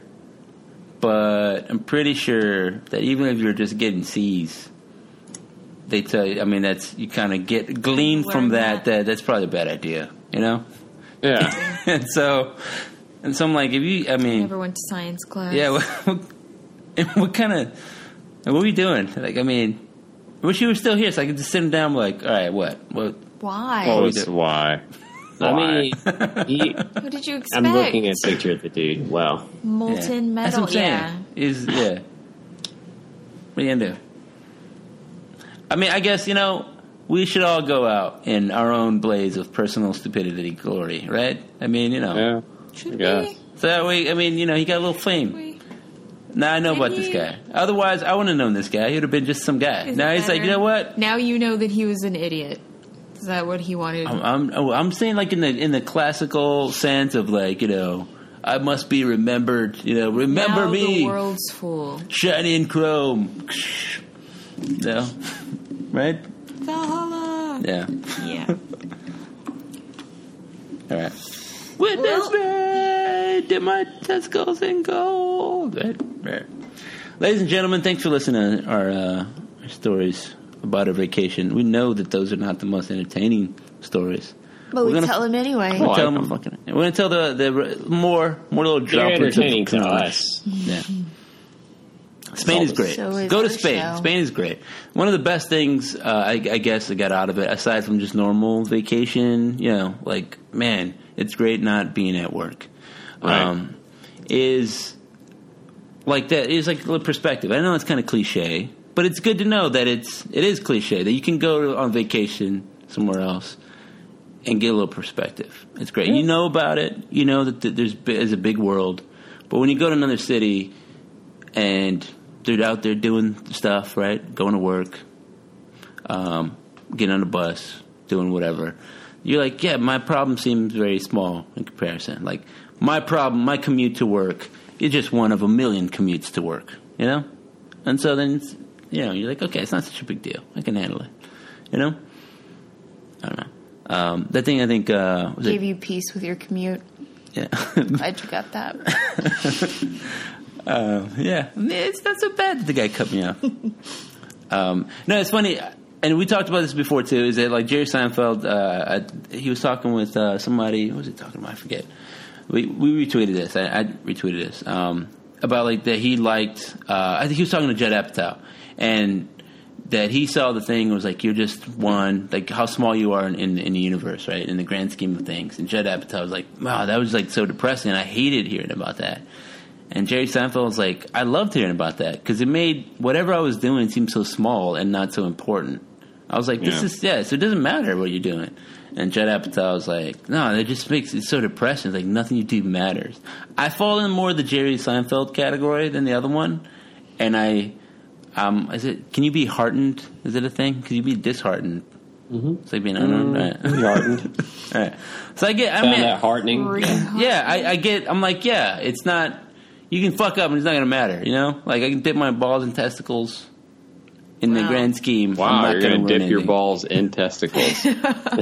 But I'm pretty sure that even if you're just getting C's, they tell you. I mean, that's you kind of get glean Learn from that, that. that that's probably a bad idea. You know. Yeah. and so, and so I'm like, if you, I mean, Never went to science class. yeah, what, what, what kind of, what are we doing? Like, I mean, I wish you were still here so I could just sit him down. Like, all right, what, what? Why? What we was do? why? I Why? mean, he, What did you expect? I'm looking at a picture of the dude. Wow. Molten Yeah. That's metal. what I'm saying. Yeah. Is yeah. What are you gonna do? I mean, I guess you know we should all go out in our own blaze of personal stupidity glory, right? I mean, you know, Yeah. Should I guess. we? so that way, I mean, you know, he got a little fame. We- Now I know Did about this he? guy. Otherwise, I wouldn't have known this guy. He'd have been just some guy. Is Now it he's like, better? you know what? Now you know that he was an idiot. Is that what he wanted? I'm, I'm, oh, I'm saying like in the in the classical sense of like you know, I must be remembered. You know, remember now me, the world's fool. shiny and chrome. No, right? Valhalla. Yeah. Yeah. All right. Witness me, dip my testicles in gold. Right, right. Ladies and gentlemen, thanks for listening to our, uh, our stories about our vacation. We know that those are not the most entertaining stories. But We're we gonna- tell him anyway. We're, like tell them. them fucking, we're gonna tell the the more more little They're droplets of entertaining to knowledge. us. Yeah. Spain is great. So is Go to our Spain. show. Spain is great. One of the best things uh, I, I guess I got out of it, aside from just normal vacation, you know, like man, it's great not being at work. Right. Um, is like that is like a little perspective. I know it's kind of cliche, but it's good to know that it's it is cliche that you can go on vacation somewhere else and get a little perspective. It's great. You know about it. You know that th- there's there's a big world, but when you go to another city and they're out there doing stuff, right? Going to work, um, getting on a bus, doing whatever. You're like, yeah, my problem seems very small in comparison. Like my problem, my commute to work is just one of a million commutes to work, you know. And so then, it's, you know, you're like, okay, it's not such a big deal. I can handle it, you know. I don't know. Um, that thing I think uh, was Gave it? you peace with your commute. Yeah. Glad you got that. Uh, yeah, it's not so bad that the guy cut me off. um, no, it's funny, and we talked about this before too. Is that like Jerry Seinfeld? Uh, I, he was talking with uh, somebody. What was he talking about? I forget. We we retweeted this. I, I retweeted this um, about like that he liked. Uh, I think he was talking to Judd Apatow, and that he saw the thing and was like, you're just one, like how small you are in, in, in the universe, right? In the grand scheme of things. And Judd Apatow was like, wow, that was like so depressing. I hated hearing about that. And Jerry Seinfeld was like, I loved hearing about that because it made whatever I was doing seem so small and not so important. I was like, this Yeah. is, yeah, so it doesn't matter what you're doing. And Judd Apatow was like, no, that just makes it so depressing. It's like nothing you do matters. I fall in more the Jerry Seinfeld category than the other one. And I, um, is it, can you be heartened? Is it a thing? Can you be disheartened? Mm-hmm. It's like being unheartened. Mm, Right. heartened. All right. So I get, I Found mean, that heartening. yeah, I, I get, I'm like, yeah, it's not, you can fuck up and it's not going to matter, you know? Like, I can dip my balls in testicles in the Wow. grand scheme. I'm Wow, not you're gonna going to ruin dip your anything. balls in testicles. Nice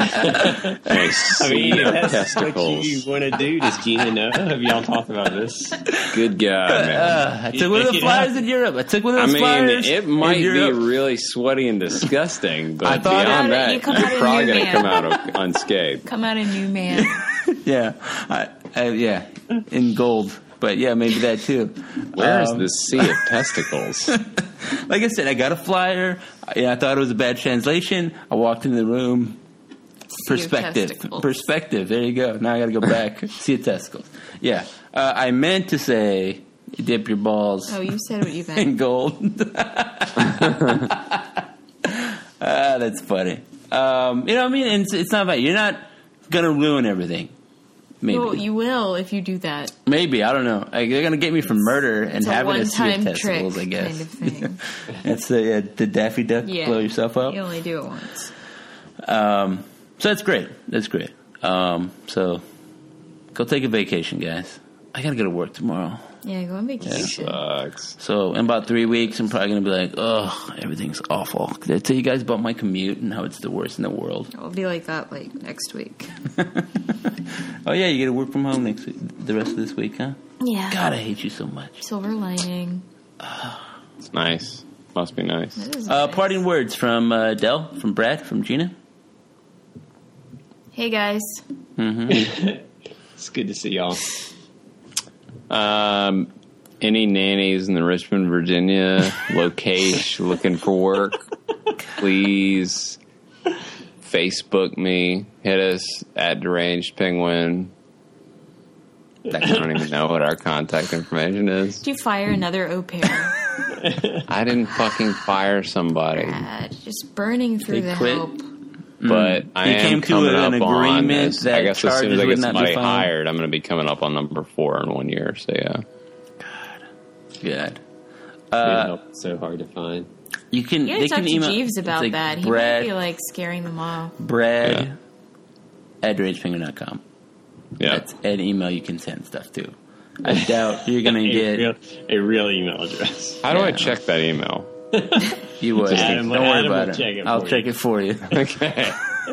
I mean, sea of that's testicles. what you want to do. Does Gina know? Have y'all talked about this? Good guy, man. Uh, I took one of the You know? flyers in Europe. I took one of I those mean, flyers it in might be Europe. really sweaty and disgusting, but I thought- beyond You that, come you're out a probably new going to man. come out of- unscathed. Come out a new man. Yeah, I, I, yeah, in gold. But yeah, maybe that too. Where is Um, this sea of testicles? Like I said, I got a flyer. I, I thought it was a bad translation. I walked into the room. Perspective. testicles. Perspective. There you go. Now I got to go back. See the testicles. Yeah. Uh, I meant to say dip your balls Oh, you said what you in meant. gold. Ah, that's funny. Um, you know what I mean? And it's, it's not about, you're not going to ruin everything. Maybe. Well, you will if you do that. Maybe. I don't know. Like, they're going to get me for murder and It's a having a sea of one-time testicles, trick I guess. kind of thing. That's the, uh, the Daffy Duck, Yeah. blow yourself up. You only do it once. Um, so that's great. That's great. Um, so go take a vacation, guys. I got to go to work tomorrow. Yeah, go on vacation. Sucks. So in about three weeks, I'm probably going to be like, oh, everything's awful. Did I tell you guys about my commute and how it's the worst in the world? It'll be like that like next week. Oh, yeah, you get to work from home next week, the rest of this week, huh? Yeah. God, I hate you so much. Silver lining. It's nice. Must be nice. That is Uh, nice. parting words from uh, Del, from Brad, from Gina. Hey guys. It's good to see y'all. Um, any nannies in the Richmond, Virginia location looking for work, please Facebook me. Hit us at Deranged Penguin. I don't even know what our contact information is. Did you fire another au pair? I didn't fucking fire somebody, Brad, just burning through They the quit. help. but I You am came to coming an up on agreement this. that I guess as soon as charges I would get not be somebody filed? hired, I'm going to be coming up on number four in one year. So yeah. Good. Uh, so hard to find. You can. You they gotta talk can to email. Jeeves it's about like that. He Brad, might be like scaring them off. Brad Yeah. at deranged penguin dot com. Yeah. That's an email you can send stuff to. I doubt you're gonna a, get. real, a real email address. How do I Yeah. check that email? You would. Adam- Don't worry Adam will about it. check it I'll for check you. it for you. Okay.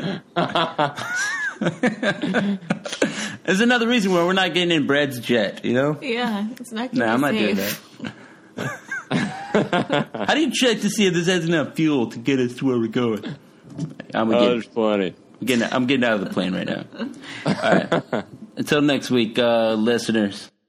There's another reason why we're not getting in Brad's jet. You know. Yeah, it's not No, gonna I'm be not doing safe. that. How do you check to see if this has enough fuel to get us to where we're going? I'm gonna Oh, get. there's plenty. I'm getting, I'm getting out of the plane right now. All right. Until next week, uh, listeners.